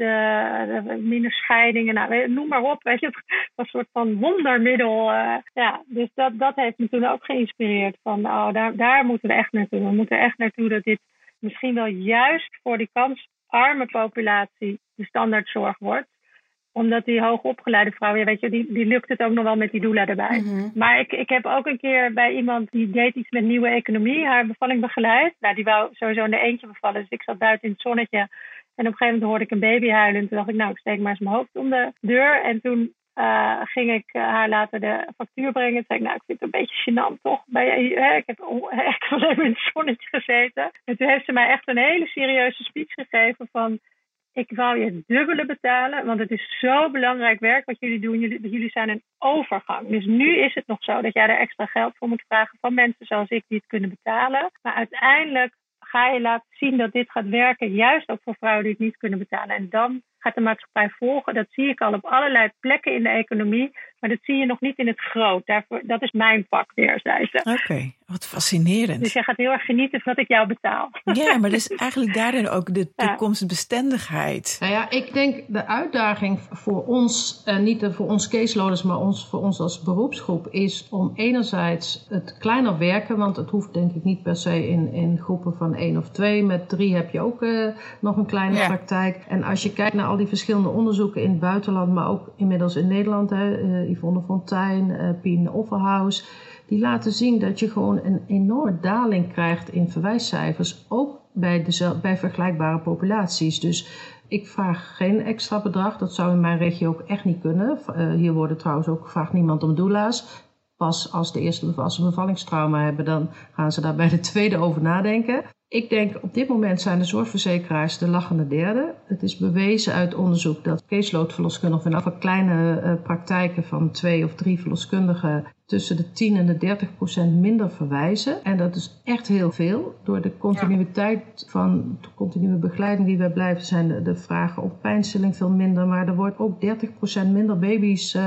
eten, minder scheidingen, noem maar op. Weet je, het was een soort van wondermiddel. Dus dat heeft me toen ook geïnspireerd van, daar moeten we echt naartoe. We moeten echt naartoe dat dit misschien wel juist voor die kansarme populatie de standaardzorg wordt. Omdat die hoogopgeleide vrouwen, die lukt het ook nog wel met die doula erbij. Mm-hmm. Maar ik heb ook een keer bij iemand die deed iets met nieuwe economie, haar bevalling begeleid. Nou, die wou sowieso in de eentje bevallen. Dus ik zat buiten in het zonnetje. En op een gegeven moment hoorde ik een baby huilen. En toen dacht ik, ik steek maar eens mijn hoofd om de deur. En toen ging ik haar later de factuur brengen. Toen zei ik, ik vind het een beetje gênant toch. Ik heb echt alleen maar in het zonnetje gezeten. En toen heeft ze mij echt een hele serieuze speech gegeven van, ik wou je het dubbele betalen, want het is zo belangrijk werk wat jullie doen. Jullie zijn een overgang. Dus nu is het nog zo dat jij er extra geld voor moet vragen van mensen zoals ik die het kunnen betalen. Maar uiteindelijk ga je laten zien dat dit gaat werken, juist ook voor vrouwen die het niet kunnen betalen. En dan gaat de maatschappij volgen. Dat zie ik al op allerlei plekken in de economie. Maar dat zie je nog niet in het groot. Dat is mijn vak weer, zei ze. Oké, wat fascinerend. Dus jij gaat heel erg genieten van dat ik jou betaal. Ja, maar dus eigenlijk daarin ook de toekomstbestendigheid. Nou ja, ik denk de uitdaging voor ons, niet voor ons caseloaders, maar voor ons als beroepsgroep, is om enerzijds het kleiner werken. Want het hoeft denk ik niet per se in groepen van 1 of 2. Met 3 heb je ook nog een kleine praktijk. En als je kijkt naar al die verschillende onderzoeken in het buitenland, maar ook inmiddels in Nederland, Yvonne Fontijn, Pien Offerhaus, die laten zien dat je gewoon een enorme daling krijgt in verwijscijfers, ook bij vergelijkbare populaties. Dus ik vraag geen extra bedrag, dat zou in mijn regio ook echt niet kunnen. Hier worden trouwens ook gevraagd niemand om doula's. Pas als ze bevallingstrauma hebben, dan gaan ze daar bij de tweede over nadenken. Ik denk, op dit moment zijn de zorgverzekeraars de lachende derde. Het is bewezen uit onderzoek dat caseload-verloskundigen, in afval kleine praktijken van 2 of 3 verloskundigen, tussen de 10 en de 30% minder verwijzen. En dat is echt heel veel. Door de continuïteit van de continue begeleiding die wij blijven, zijn de vragen op pijnstilling veel minder. Maar er wordt ook 30% minder baby's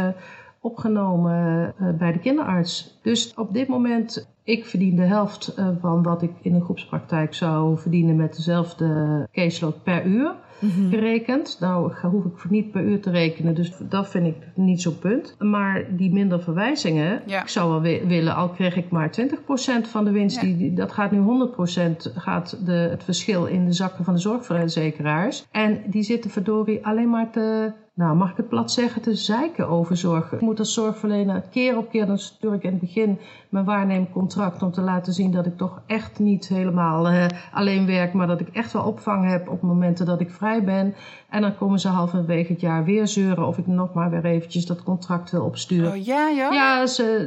opgenomen bij de kinderarts. Dus op dit moment, ik verdien de helft van wat ik in een groepspraktijk zou verdienen met dezelfde caseload per uur gerekend. Nou hoef ik niet per uur te rekenen, dus dat vind ik niet zo'n punt. Maar die minder verwijzingen, ik zou wel willen, al kreeg ik maar 20% van de winst, dat gaat nu 100% gaat het verschil in de zakken van de zorgverzekeraars. En die zitten verdorie alleen maar mag ik het plat zeggen, te zeiken over zorg. Ik moet als zorgverlener keer op keer, dan stuur ik in het begin mijn waarneemcontract om te laten zien dat ik toch echt niet helemaal alleen werk, maar dat ik echt wel opvang heb op momenten dat ik vrij ben. En dan komen ze halverwege het jaar weer zeuren of ik nog maar weer eventjes dat contract wil opsturen. Oh ja? Ja,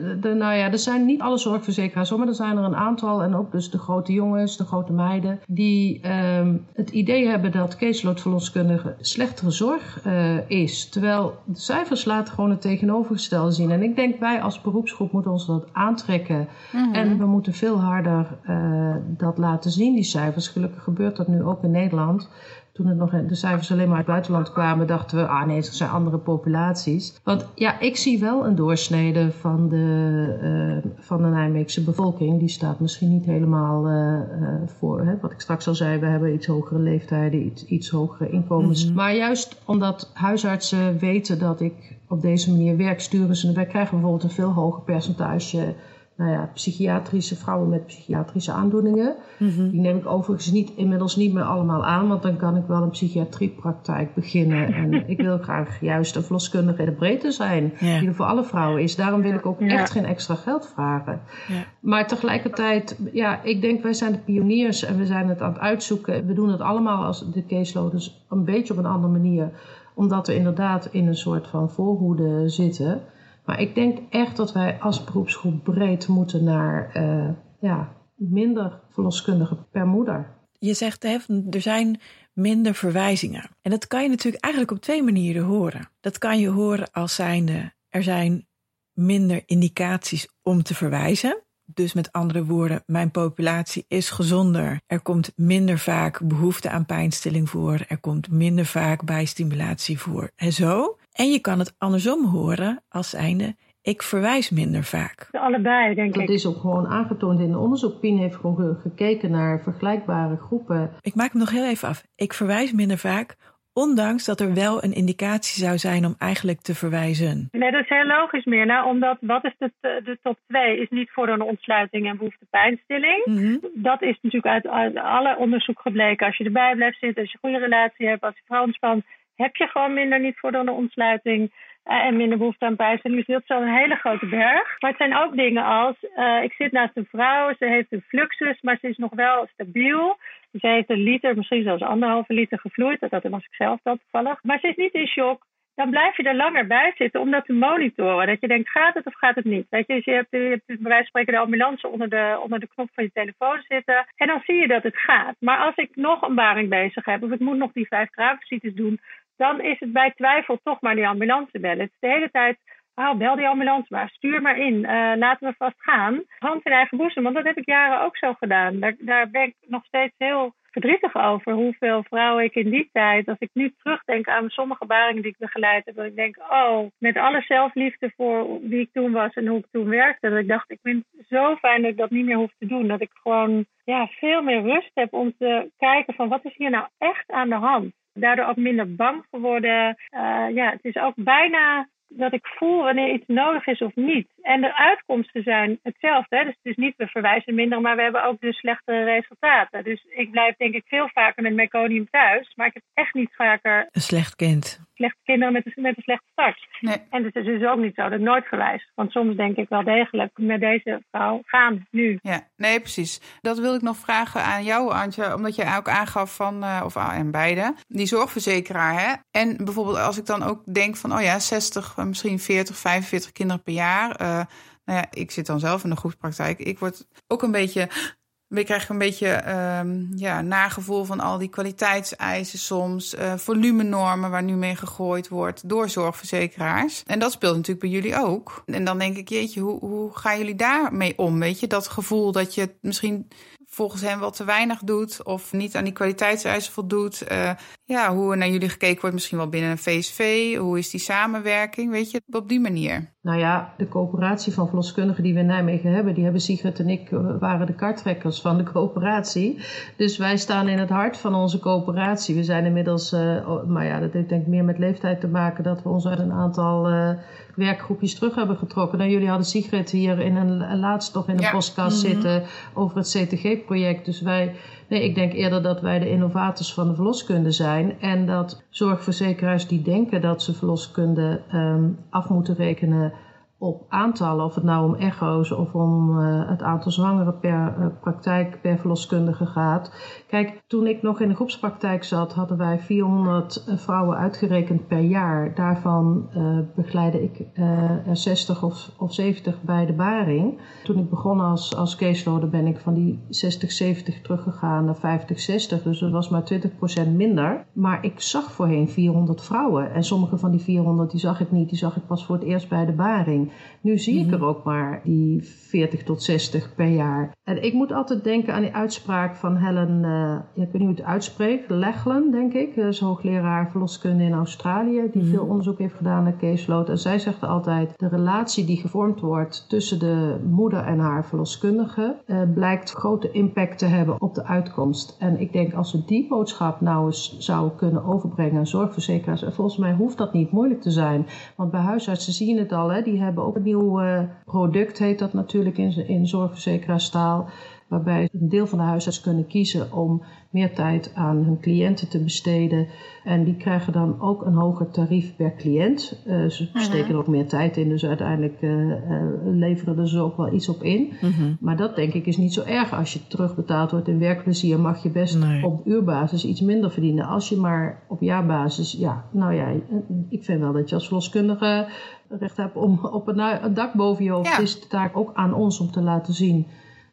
er zijn niet alle zorgverzekeraars, maar er zijn er een aantal. En ook dus de grote jongens, de grote meiden, die het idee hebben dat caseload-verloskundigen slechtere zorg is. Terwijl de cijfers laten gewoon het tegenovergestelde zien. En ik denk wij als beroepsgroep moeten ons dat aantrekken. Mm-hmm. En we moeten veel harder dat laten zien, die cijfers. Gelukkig gebeurt dat nu ook in Nederland. Toen het nog de cijfers alleen maar uit het buitenland kwamen, dachten we, nee, er zijn andere populaties. Want ja, ik zie wel een doorsnede van de Nijmeegse bevolking. Die staat misschien niet helemaal voor. Hè? Wat ik straks al zei, we hebben iets hogere leeftijden, iets hogere inkomens. Mm-hmm. Maar juist omdat huisartsen weten dat ik op deze manier werk, sturen ze. Wij krijgen bijvoorbeeld een veel hoger percentage psychiatrische vrouwen met psychiatrische aandoeningen. Mm-hmm. Die neem ik overigens inmiddels niet meer allemaal aan, want dan kan ik wel een psychiatriepraktijk beginnen. En ik wil graag juist een verloskundige in de breedte zijn, die er voor alle vrouwen is. Daarom wil ik ook echt geen extra geld vragen. Ja. Maar tegelijkertijd, ik denk wij zijn de pioniers en we zijn het aan het uitzoeken. We doen het allemaal als de caseloaders een beetje op een andere manier, omdat we inderdaad in een soort van voorhoede zitten. Maar ik denk echt dat wij als beroepsgroep breed moeten naar minder verloskundigen per moeder. Je zegt, er zijn minder verwijzingen. En dat kan je natuurlijk eigenlijk op 2 manieren horen. Dat kan je horen als zijnde, er zijn minder indicaties om te verwijzen. Dus met andere woorden, mijn populatie is gezonder. Er komt minder vaak behoefte aan pijnstilling voor. Er komt minder vaak bijstimulatie voor. En zo. En je kan het andersom horen als zijnde, ik verwijs minder vaak. Allebei, denk ik. Dat is ook gewoon aangetoond in onderzoek. Pien heeft gewoon gekeken naar vergelijkbare groepen. Ik maak hem nog heel even af. Ik verwijs minder vaak, ondanks dat er wel een indicatie zou zijn om eigenlijk te verwijzen. Nee, dat is heel logisch, Mirna. Omdat, wat is de top 2? Is niet voor een ontsluiting en behoefte pijnstilling. Mm-hmm. Dat is natuurlijk uit alle onderzoek gebleken. Als je erbij blijft zitten, als je een goede relatie hebt, als je vrouw ontspant, heb je gewoon minder niet voor een ontsluiting en minder behoefte aan pijnstilling. Dus dat is wel een hele grote berg. Maar het zijn ook dingen als, ik zit naast een vrouw, ze heeft een fluxus, maar ze is nog wel stabiel. Ze heeft 1 liter, misschien zelfs 1,5 liter gevloeid. Dat was ik zelf dan toevallig. Maar ze is niet in shock. Dan blijf je er langer bij zitten om dat te monitoren. Dat je denkt, gaat het of gaat het niet? Weet je, dus je hebt bij wijze van spreken de ambulance onder de knop van je telefoon zitten. En dan zie je dat het gaat. Maar als ik nog een baring bezig heb, of ik moet nog die 5 graafvisites doen, dan is het bij twijfel toch maar die ambulance bellen. Het is de hele tijd, bel die ambulance maar, stuur maar in, laten we vast gaan. Hand in eigen boezem, want dat heb ik jaren ook zo gedaan. Daar ben ik nog steeds heel verdrietig over hoeveel vrouwen ik in die tijd, als ik nu terugdenk aan sommige baringen die ik begeleid heb, dat ik denk, met alle zelfliefde voor wie ik toen was en hoe ik toen werkte, dat ik dacht, ik vind het zo fijn dat ik dat niet meer hoef te doen. Dat ik gewoon veel meer rust heb om te kijken van wat is hier nou echt aan de hand. Daardoor ook minder bang geworden. Het is ook bijna dat ik voel wanneer iets nodig is of niet. En de uitkomsten zijn hetzelfde. Hè? Dus het is niet we verwijzen minder, maar we hebben ook dus slechtere resultaten. Dus ik blijf denk ik veel vaker met meconium thuis. Maar ik heb echt niet vaker een slecht kind. Slechte kinderen met een slechte start. Nee. En het is dus ook niet zo dat ik nooit verwijs. Want soms denk ik wel degelijk met deze vrouw gaan nu. Ja, nee precies. Dat wil ik nog vragen aan jou, Antje. Omdat je ook aangaf en beide, die zorgverzekeraar. Hè? En bijvoorbeeld als ik dan ook denk van 60, misschien 40, 45 kinderen per jaar. Ik zit dan zelf in de groepspraktijk. Ik word ook een beetje... We krijgen een beetje nagevoel van al die kwaliteitseisen soms. Volumenormen waar nu mee gegooid wordt door zorgverzekeraars. En dat speelt natuurlijk bij jullie ook. En dan denk ik, jeetje, hoe gaan jullie daarmee om? Weet je, dat gevoel dat je het misschien volgens hen wel te weinig doet of niet aan die kwaliteitseisen voldoet. Hoe er naar jullie gekeken wordt, misschien wel binnen een VSV. Hoe is die samenwerking, weet je, op die manier? Nou ja, de coöperatie van verloskundigen die we in Nijmegen hebben Sigrid en ik waren de kartrekkers van de coöperatie. Dus wij staan in het hart van onze coöperatie. We zijn inmiddels, dat heeft denk ik meer met leeftijd te maken, dat we ons uit een aantal werkgroepjes terug hebben getrokken. Nou, jullie hadden Sigrid hier laatst nog in een podcast zitten over het CTG-project. Dus ik denk eerder dat wij de innovators van de verloskunde zijn. En dat zorgverzekeraars die denken dat ze verloskunde af moeten rekenen op aantallen, of het nou om echo's of om het aantal zwangeren per praktijk, per verloskundige gaat. Kijk, toen ik nog in de groepspraktijk zat, hadden wij 400 vrouwen uitgerekend per jaar. Daarvan begeleidde ik er 60 of 70 bij de baring. Toen ik begon als caseloader ben ik van die 60, 70 teruggegaan naar 50, 60. Dus dat was maar 20% minder. Maar ik zag voorheen 400 vrouwen. En sommige van die 400 die zag ik niet. Die zag ik pas voor het eerst bij de baring. Nu zie ik er ook maar die 40 tot 60 per jaar. En ik moet altijd denken aan die uitspraak van Helen, ik weet niet hoe het uitspreekt, Lachlan, denk ik. Dat is hoogleraar verloskunde in Australië, die veel onderzoek heeft gedaan naar caseload. En zij zegt altijd, de relatie die gevormd wordt tussen de moeder en haar verloskundige blijkt grote impact te hebben op de uitkomst. En ik denk, als we die boodschap nou eens zouden kunnen overbrengen aan zorgverzekeraars, en volgens mij hoeft dat niet moeilijk te zijn. Want bij huisartsen zie je het al, hè, die hebben ook een nieuw product, heet dat natuurlijk in zorgverzekeraarstaal, waarbij een deel van de huisarts kunnen kiezen om meer tijd aan hun cliënten te besteden. En die krijgen dan ook een hoger tarief per cliënt. Ze steken er ook meer tijd in, dus uiteindelijk leveren er ze ook wel iets op in. Maar dat denk ik is niet zo erg. Als je terugbetaald wordt in werkplezier, mag je best op uurbasis iets minder verdienen. Als je maar op jaarbasis, ik vind wel dat je als verloskundige recht hebt om op een dak boven je hoofd. Het is de taak ook aan ons om te laten zien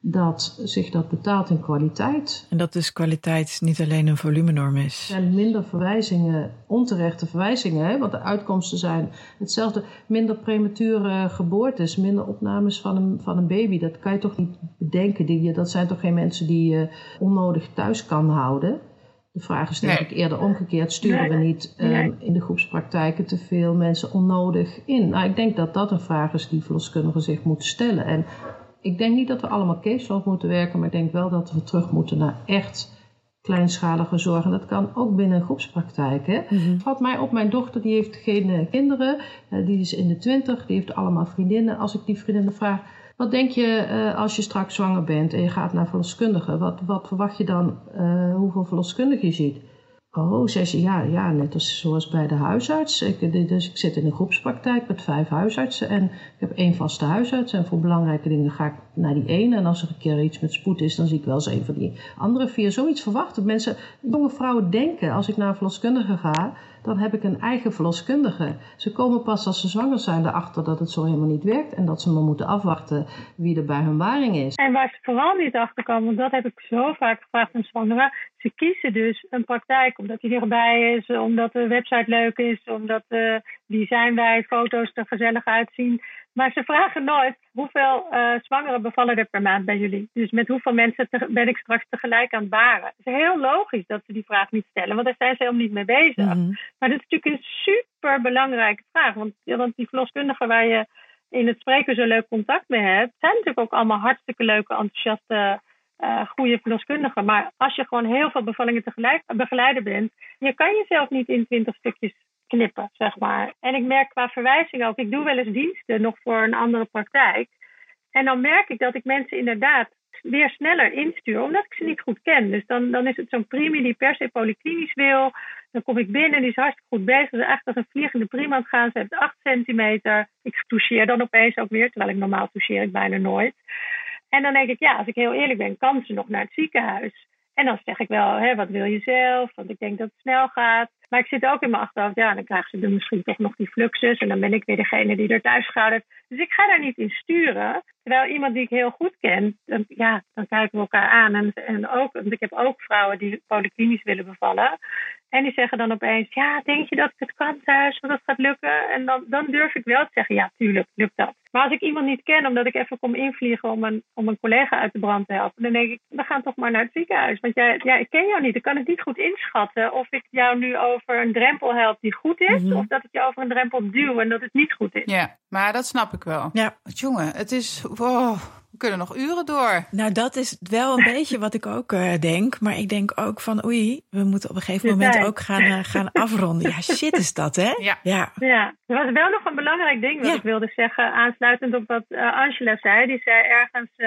dat zich dat betaalt in kwaliteit. En dat dus kwaliteit niet alleen een volumenorm is. Er zijn minder verwijzingen, onterechte verwijzingen, hè? Want de uitkomsten zijn hetzelfde. Minder premature geboortes, minder opnames van een baby. Dat kan je toch niet bedenken. Dat zijn toch geen mensen die je onnodig thuis kan houden. De vraag is denk ik eerder omgekeerd. Sturen we niet in de groepspraktijken te veel mensen onnodig in? Nou, ik denk dat dat een vraag is die verloskundigen zich moeten stellen. En ik denk niet dat we allemaal caseload moeten werken, maar ik denk wel dat we terug moeten naar echt kleinschalige zorg. En dat kan ook binnen een groepspraktijk. Hè. Valt mij op, mijn dochter die heeft geen kinderen, die is in de 20, die heeft allemaal vriendinnen. Als ik die vriendinnen vraag, wat denk je als je straks zwanger bent en je gaat naar verloskundigen? Wat verwacht je dan hoeveel verloskundigen je ziet? Oh, zei ze, ja, net als zoals bij de huisarts. Dus ik zit in een groepspraktijk met 5 huisartsen en ik heb 1 vaste huisarts. En voor belangrijke dingen ga ik naar die ene. En als er een keer iets met spoed is, dan zie ik wel eens een van die andere 4. Zoiets verwachten mensen. Jonge vrouwen denken, als ik naar een verloskundige ga, dan heb ik een eigen verloskundige. Ze komen pas als ze zwanger zijn erachter dat het zo helemaal niet werkt. En dat ze maar moeten afwachten wie er bij hun waring is. En waar ze vooral niet achter komen, want dat heb ik zo vaak gevraagd aan zwangeren. Ze kiezen dus een praktijk omdat die dichtbij is, omdat de website leuk is, omdat die zijn wij, foto's er gezellig uitzien. Maar ze vragen nooit hoeveel zwangeren bevallen er per maand bij jullie. Dus met hoeveel mensen ben ik straks tegelijk aan het baren. Het is heel logisch dat ze die vraag niet stellen, want daar zijn ze helemaal niet mee bezig. Maar dat is natuurlijk een super belangrijke vraag. Want die verloskundigen waar je in het spreken zo leuk contact mee hebt, zijn natuurlijk ook allemaal hartstikke leuke, enthousiaste, goede verloskundigen. Maar als je gewoon heel veel bevallingen tegelijk begeleider bent, je kan jezelf niet in 20 stukjes knippen, zeg maar. En ik merk qua verwijzing ook, ik doe wel eens diensten nog voor een andere praktijk. En dan merk ik dat ik mensen inderdaad weer sneller instuur, omdat ik ze niet goed ken. Dus dan is het zo'n premie die per se polyklinisch wil. Dan kom ik binnen, die is hartstikke goed bezig. Ze is echt als een vliegende prima aan het gaan. Ze heeft 8 centimeter. Ik toucheer dan opeens ook weer, terwijl ik normaal toucheer ik bijna nooit. En dan denk ik, als ik heel eerlijk ben, kan ze nog naar het ziekenhuis. En dan zeg ik wel, wat wil je zelf? Want ik denk dat het snel gaat. Maar ik zit ook in mijn achterhoofd, dan krijgen ze misschien toch nog die fluxus. En dan ben ik weer degene die er thuis gehouden heeft. Dus ik ga daar niet in sturen. Terwijl iemand die ik heel goed ken, dan kijken we elkaar aan. En ook, want ik heb ook vrouwen die polyklinisch willen bevallen. En die zeggen dan opeens, denk je dat ik het kan thuis? Dat het gaat lukken? En dan durf ik wel te zeggen, ja, tuurlijk, lukt dat. Maar als ik iemand niet ken, omdat ik even kom invliegen om een collega uit de brand te helpen, dan denk ik, we gaan toch maar naar het ziekenhuis. Want ik ken jou niet. Ik kan het niet goed inschatten of ik jou nu over een drempel help die goed is, of dat ik je over een drempel duw en dat het niet goed is. Ja, maar dat snap ik wel. Ja. Want jongen, het is, we kunnen nog uren door. Nou, dat is wel een beetje wat ik ook denk. Maar ik denk ook van, we moeten op een gegeven moment ook gaan afronden. Ja, shit is dat, hè? Ja. Er was wel nog een belangrijk ding wat ik wilde zeggen, aansluitend op wat Angela zei. Die zei ergens,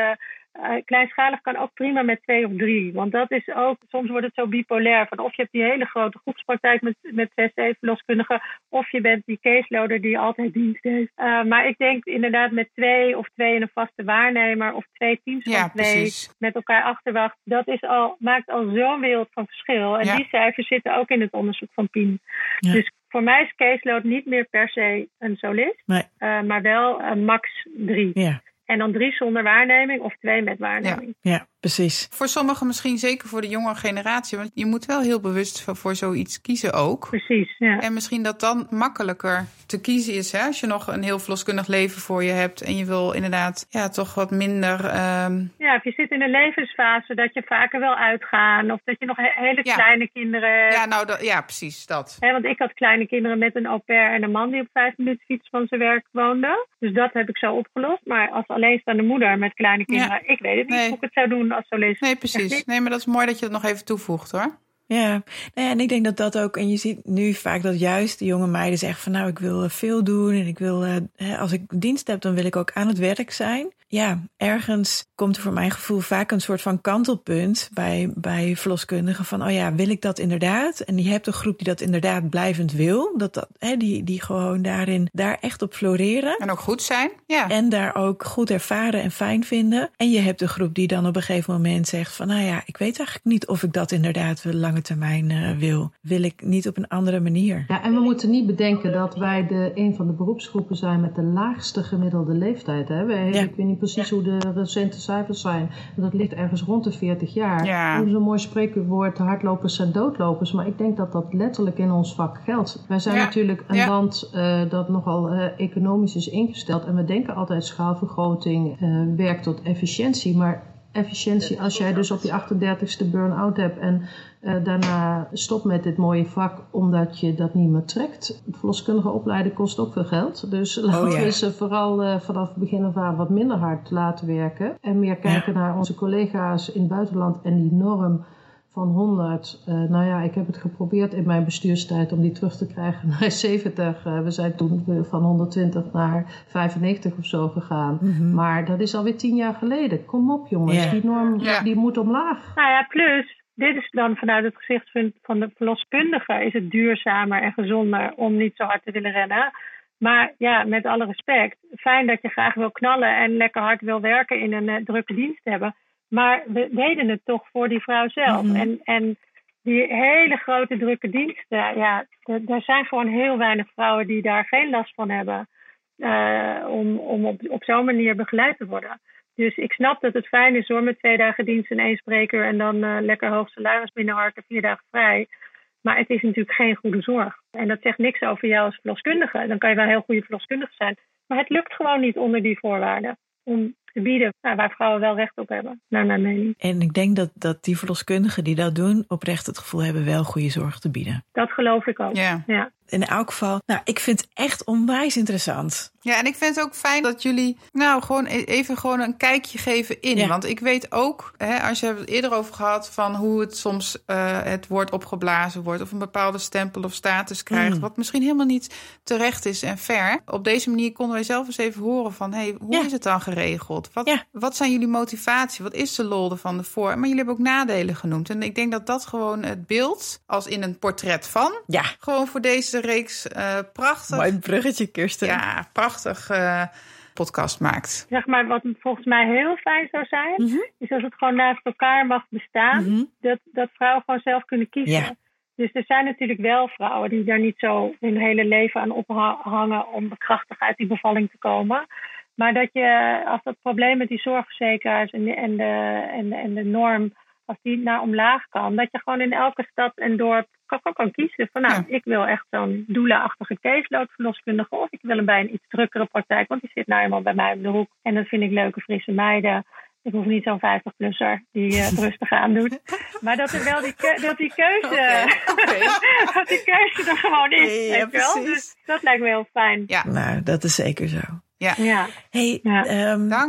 kleinschalig kan ook prima met 2 of 3. Want dat is ook, soms wordt het zo bipolair. Van of je hebt die hele grote groepspraktijk met 6, 7 verloskundigen, of je bent die caseloader die altijd dienst heeft. Maar ik denk inderdaad met 2 of 2 en een vaste waarnemer, of 2 teams van 2 met elkaar achterwacht. Dat is maakt al zo'n wereld van verschil. En die cijfers zitten ook in het onderzoek van Pien. Ja. Dus voor mij is caseload niet meer per se een solist, maar wel max 3. Ja. En dan 3 zonder waarneming of 2 met waarneming. Ja, precies. Voor sommigen misschien zeker voor de jongere generatie. Want je moet wel heel bewust voor zoiets kiezen ook. Precies, ja. En misschien dat dan makkelijker te kiezen is. Hè? Als je nog een heel verloskundig leven voor je hebt. En je wil inderdaad toch wat minder... Ja, of je zit in een levensfase dat je vaker wil uitgaan. Of dat je nog hele kleine kinderen hebt. Ja, precies dat. Want ik had kleine kinderen met een au pair en een man die op 5 minuten fiets van zijn werk woonde. Dus dat heb ik zo opgelost. Maar als alleenstaande moeder met kleine kinderen, ik weet het niet hoe ik het zou doen als solist. Nee, precies. Nee, maar dat is mooi dat je het nog even toevoegt, hoor. Ja, en ik denk dat ook, en je ziet nu vaak dat juist de jonge meiden zeggen van ik wil veel doen en ik wil, als ik dienst heb, dan wil ik ook aan het werk zijn. Ja, ergens komt er voor mijn gevoel vaak een soort van kantelpunt bij verloskundigen van, wil ik dat inderdaad? En je hebt een groep die dat inderdaad blijvend wil, die gewoon daar echt op floreren. En ook goed zijn, ja. En daar ook goed ervaren en fijn vinden. En je hebt een groep die dan op een gegeven moment zegt van, ik weet eigenlijk niet of ik dat inderdaad lange termijn wil. Wil ik niet op een andere manier. Ja, en we moeten niet bedenken dat wij een van de beroepsgroepen zijn met de laagste gemiddelde leeftijd. Hè? Ik weet niet precies hoe de recente cijfers zijn. Maar dat ligt ergens rond de 40 jaar. Ja. Er is een mooi spreekwoord, hardlopers zijn doodlopers. Maar ik denk dat dat letterlijk in ons vak geldt. Wij zijn natuurlijk een land dat nogal economisch is ingesteld. En we denken altijd schaalvergroting werkt tot efficiëntie. Maar efficiëntie, als jij dus op je 38e burn-out hebt en daarna stopt met dit mooie vak omdat je dat niet meer trekt. Verloskundige opleiden kost ook veel geld. Dus laten we ze vooral vanaf het begin af aan wat minder hard laten werken. En meer kijken naar onze collega's in het buitenland en die norm van 100. Ik heb het geprobeerd in mijn bestuurstijd om die terug te krijgen naar 70. We zijn toen van 120 naar 95 of zo gegaan. Mm-hmm. Maar dat is alweer 10 jaar geleden. Kom op jongens, die norm die moet omlaag. Nou ja, plus... Dit is dan vanuit het gezichtspunt van de verloskundige is het duurzamer en gezonder om niet zo hard te willen rennen. Maar ja, met alle respect, fijn dat je graag wil knallen en lekker hard wil werken in een drukke dienst hebben. Maar we deden het toch voor die vrouw zelf. Mm-hmm. En die hele grote drukke diensten, er zijn gewoon heel weinig vrouwen die daar geen last van hebben om op zo'n manier begeleid te worden. Dus ik snap dat het fijn is hoor met 2 dagen dienst en 1 spreker en dan lekker hoog salaris binnenharken, 4 dagen vrij. Maar het is natuurlijk geen goede zorg. En dat zegt niks over jou als verloskundige. Dan kan je wel een heel goede verloskundige zijn. Maar het lukt gewoon niet onder die voorwaarden om te bieden waar vrouwen wel recht op hebben, naar mijn mening. En ik denk dat die verloskundigen die dat doen oprecht het gevoel hebben wel goede zorg te bieden. Dat geloof ik ook, ja. In elk geval, ik vind het echt onwijs interessant. Ja, en ik vind het ook fijn dat jullie gewoon even een kijkje geven in. Ja. Want ik weet ook, als je het eerder over gehad van hoe het soms het woord opgeblazen wordt of een bepaalde stempel of status krijgt, wat misschien helemaal niet terecht is en fair. Op deze manier konden wij zelf eens even horen van, hoe is het dan geregeld? Wat zijn jullie motivatie? Wat is de lol ervan ervoor? Maar jullie hebben ook nadelen genoemd. En ik denk dat dat gewoon het beeld, als in een portret van, gewoon voor deze reeks prachtig. Mooi bruggetje, Kirsten. Ja, prachtig podcast maakt. Zeg maar, wat volgens mij heel fijn zou zijn, is als het gewoon naast elkaar mag bestaan, dat vrouwen gewoon zelf kunnen kiezen. Ja. Dus er zijn natuurlijk wel vrouwen die daar niet zo hun hele leven aan ophangen om krachtig uit die bevalling te komen. Maar dat je, als dat probleem met die zorgverzekeraars en de norm, als die naar omlaag kan, dat je gewoon in elke stad en dorp kan kiezen van ik wil echt zo'n doula-achtige caseload-verloskundige of ik wil bij een iets drukkere praktijk, want die zit nou eenmaal bij mij op de hoek en dat vind ik leuke frisse meiden. Ik hoef niet zo'n 50-plusser die het rustig aandoet. Maar dat er wel die keuze dat die keuze er gewoon is. Ja, precies. Dus dat lijkt me heel fijn. Ja. Nou, dat is zeker zo. Ja. Hey, dank.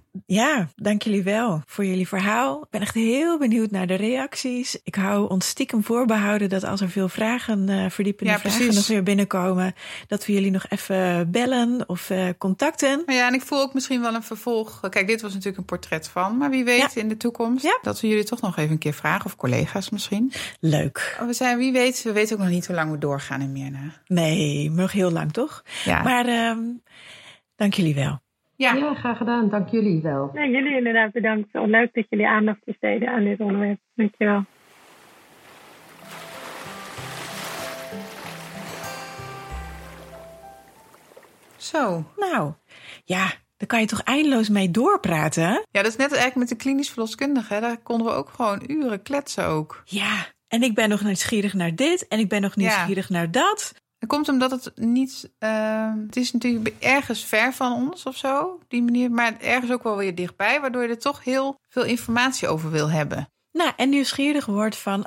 dank jullie wel voor jullie verhaal. Ik ben echt heel benieuwd naar de reacties. Ik hou ons stiekem voorbehouden dat als er veel verdiepende vragen nog weer binnenkomen, dat we jullie nog even bellen of contacten. Ja, en ik voel ook misschien wel een vervolg. Kijk, dit was natuurlijk een portret van, maar wie weet in de toekomst dat we jullie toch nog even een keer vragen, of collega's misschien. Leuk. We weten ook nog niet hoe lang we doorgaan in Myrna. Nee, nog heel lang toch? Ja. Maar dank jullie wel. Ja, graag gedaan. Dank jullie wel. Ja, jullie inderdaad bedankt. Leuk dat jullie aandacht besteden aan dit onderwerp. Dankjewel. Zo. Nou, ja, daar kan je toch eindeloos mee doorpraten, hè? Ja, dat is net eigenlijk met de klinisch verloskundige. Daar konden we ook gewoon uren kletsen ook. Ja, en ik ben nog nieuwsgierig naar dit en ik ben nog nieuwsgierig naar dat. Dat komt omdat het niet... het is natuurlijk ergens ver van ons of zo, op die manier. Maar ergens ook wel weer dichtbij, waardoor je er toch heel veel informatie over wil hebben. Nou, en nieuwsgierig wordt van,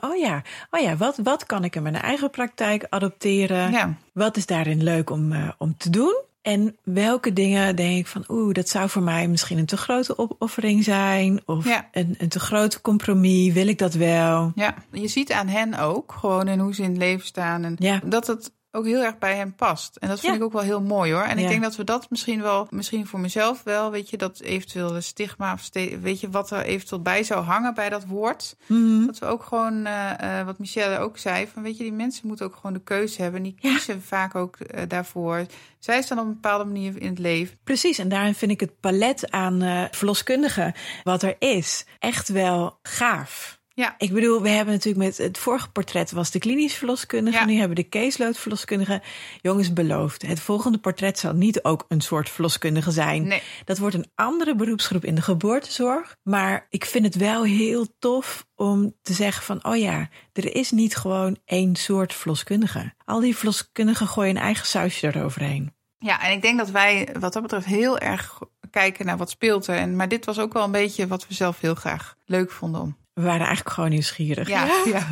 wat kan ik in mijn eigen praktijk adopteren? Ja. Wat is daarin leuk om te doen? En welke dingen denk ik van, dat zou voor mij misschien een te grote opoffering zijn. Of een te groot compromis, wil ik dat wel? Ja, je ziet aan hen ook, gewoon in hoe ze in het leven staan. En dat het ook heel erg bij hen past. En dat vind ik ook wel heel mooi hoor. En ik denk dat we dat misschien voor mezelf wel, weet je, dat eventueel de stigma, of weet je, wat er eventueel bij zou hangen bij dat woord. Mm-hmm. Dat we ook gewoon, wat Michelle ook zei, van weet je, die mensen moeten ook gewoon de keuze hebben. Die kiezen vaak ook daarvoor. Zij staan op een bepaalde manier in het leven. Precies, en daarin vind ik het palet aan verloskundigen wat er is echt wel gaaf. Ja. Ik bedoel, we hebben natuurlijk met het vorige portret was de klinisch verloskundige. Ja. Nu hebben we de caseload verloskundige. Jongens, beloofd. Het volgende portret zal niet ook een soort verloskundige zijn. Nee. Dat wordt een andere beroepsgroep in de geboortezorg. Maar ik vind het wel heel tof om te zeggen van, er is niet gewoon één soort verloskundige. Al die verloskundigen gooien een eigen sausje eroverheen. Ja, en ik denk dat wij wat dat betreft heel erg kijken naar wat speelt er. Maar dit was ook wel een beetje wat we zelf heel graag leuk vonden om. We waren eigenlijk gewoon nieuwsgierig. Ja.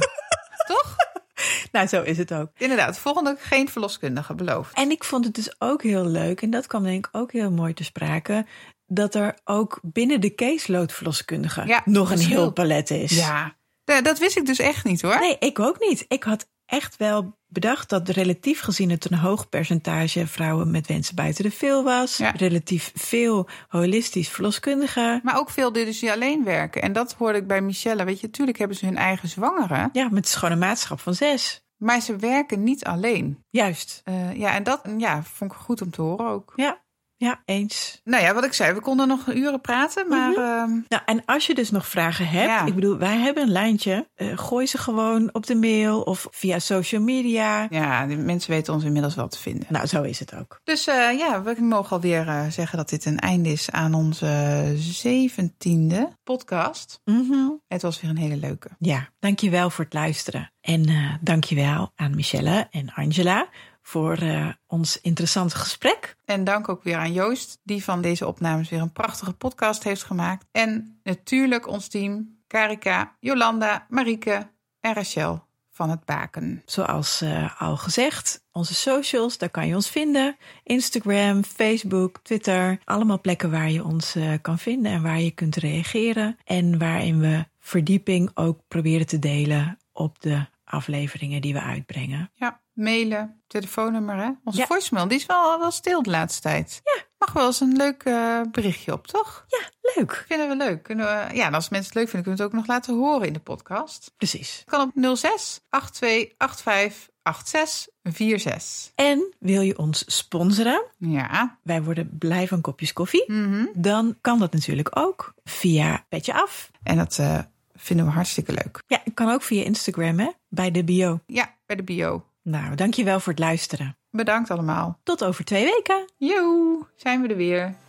Toch? Nou, zo is het ook. Inderdaad, volgende geen verloskundige beloofd. En ik vond het dus ook heel leuk, en dat kwam denk ik ook heel mooi te sprake, dat er ook binnen de caseload verloskundige nog een heel palet is. Ja, dat wist ik dus echt niet hoor. Nee, ik ook niet. Ik had echt wel bedacht dat relatief gezien het een hoog percentage vrouwen met wensen buiten de vil was. Ja. Relatief veel holistisch verloskundigen. Maar ook veel die alleen werken. En dat hoorde ik bij Michelle. Weet je, natuurlijk hebben ze hun eigen zwangere. Ja, met schone maatschap van 6. Maar ze werken niet alleen. Juist. En dat vond ik goed om te horen ook. Ja, eens. Nou ja, wat ik zei, we konden nog uren praten, maar... Mm-hmm. Nou, en als je dus nog vragen hebt, ik bedoel, wij hebben een lijntje. Gooi ze gewoon op de mail of via social media. Ja, de mensen weten ons inmiddels wel te vinden. Nou, zo is het ook. Dus we mogen alweer zeggen dat dit een einde is aan onze 17e podcast. Mm-hmm. Het was weer een hele leuke. Ja, dankjewel voor het luisteren. En dankjewel aan Michelle en Angela voor ons interessante gesprek. En dank ook weer aan Joost, die van deze opnames weer een prachtige podcast heeft gemaakt. En natuurlijk ons team, Karika, Jolanda, Marieke en Rachel van het Baken. Zoals al gezegd, onze socials, daar kan je ons vinden. Instagram, Facebook, Twitter. Allemaal plekken waar je ons kan vinden en waar je kunt reageren. En waarin we verdieping ook proberen te delen op de afleveringen die we uitbrengen. Ja, mailen, telefoonnummer, hè? Onze voicemail, die is wel stil de laatste tijd. Ja. Mag wel eens een leuk berichtje op, toch? Ja, leuk. Vinden we leuk. En als mensen het leuk vinden, kunnen we het ook nog laten horen in de podcast. Precies. Het kan op 06 82 85 86 46. En wil je ons sponsoren? Ja. Wij worden blij van kopjes koffie. Mm-hmm. Dan kan dat natuurlijk ook via Petje Af. En dat vinden we hartstikke leuk. Ja, het kan ook via Instagram, hè? Bij de bio. Ja, bij de bio. Nou, dankjewel voor het luisteren. Bedankt allemaal. Tot over 2 weken. Joe, zijn we er weer.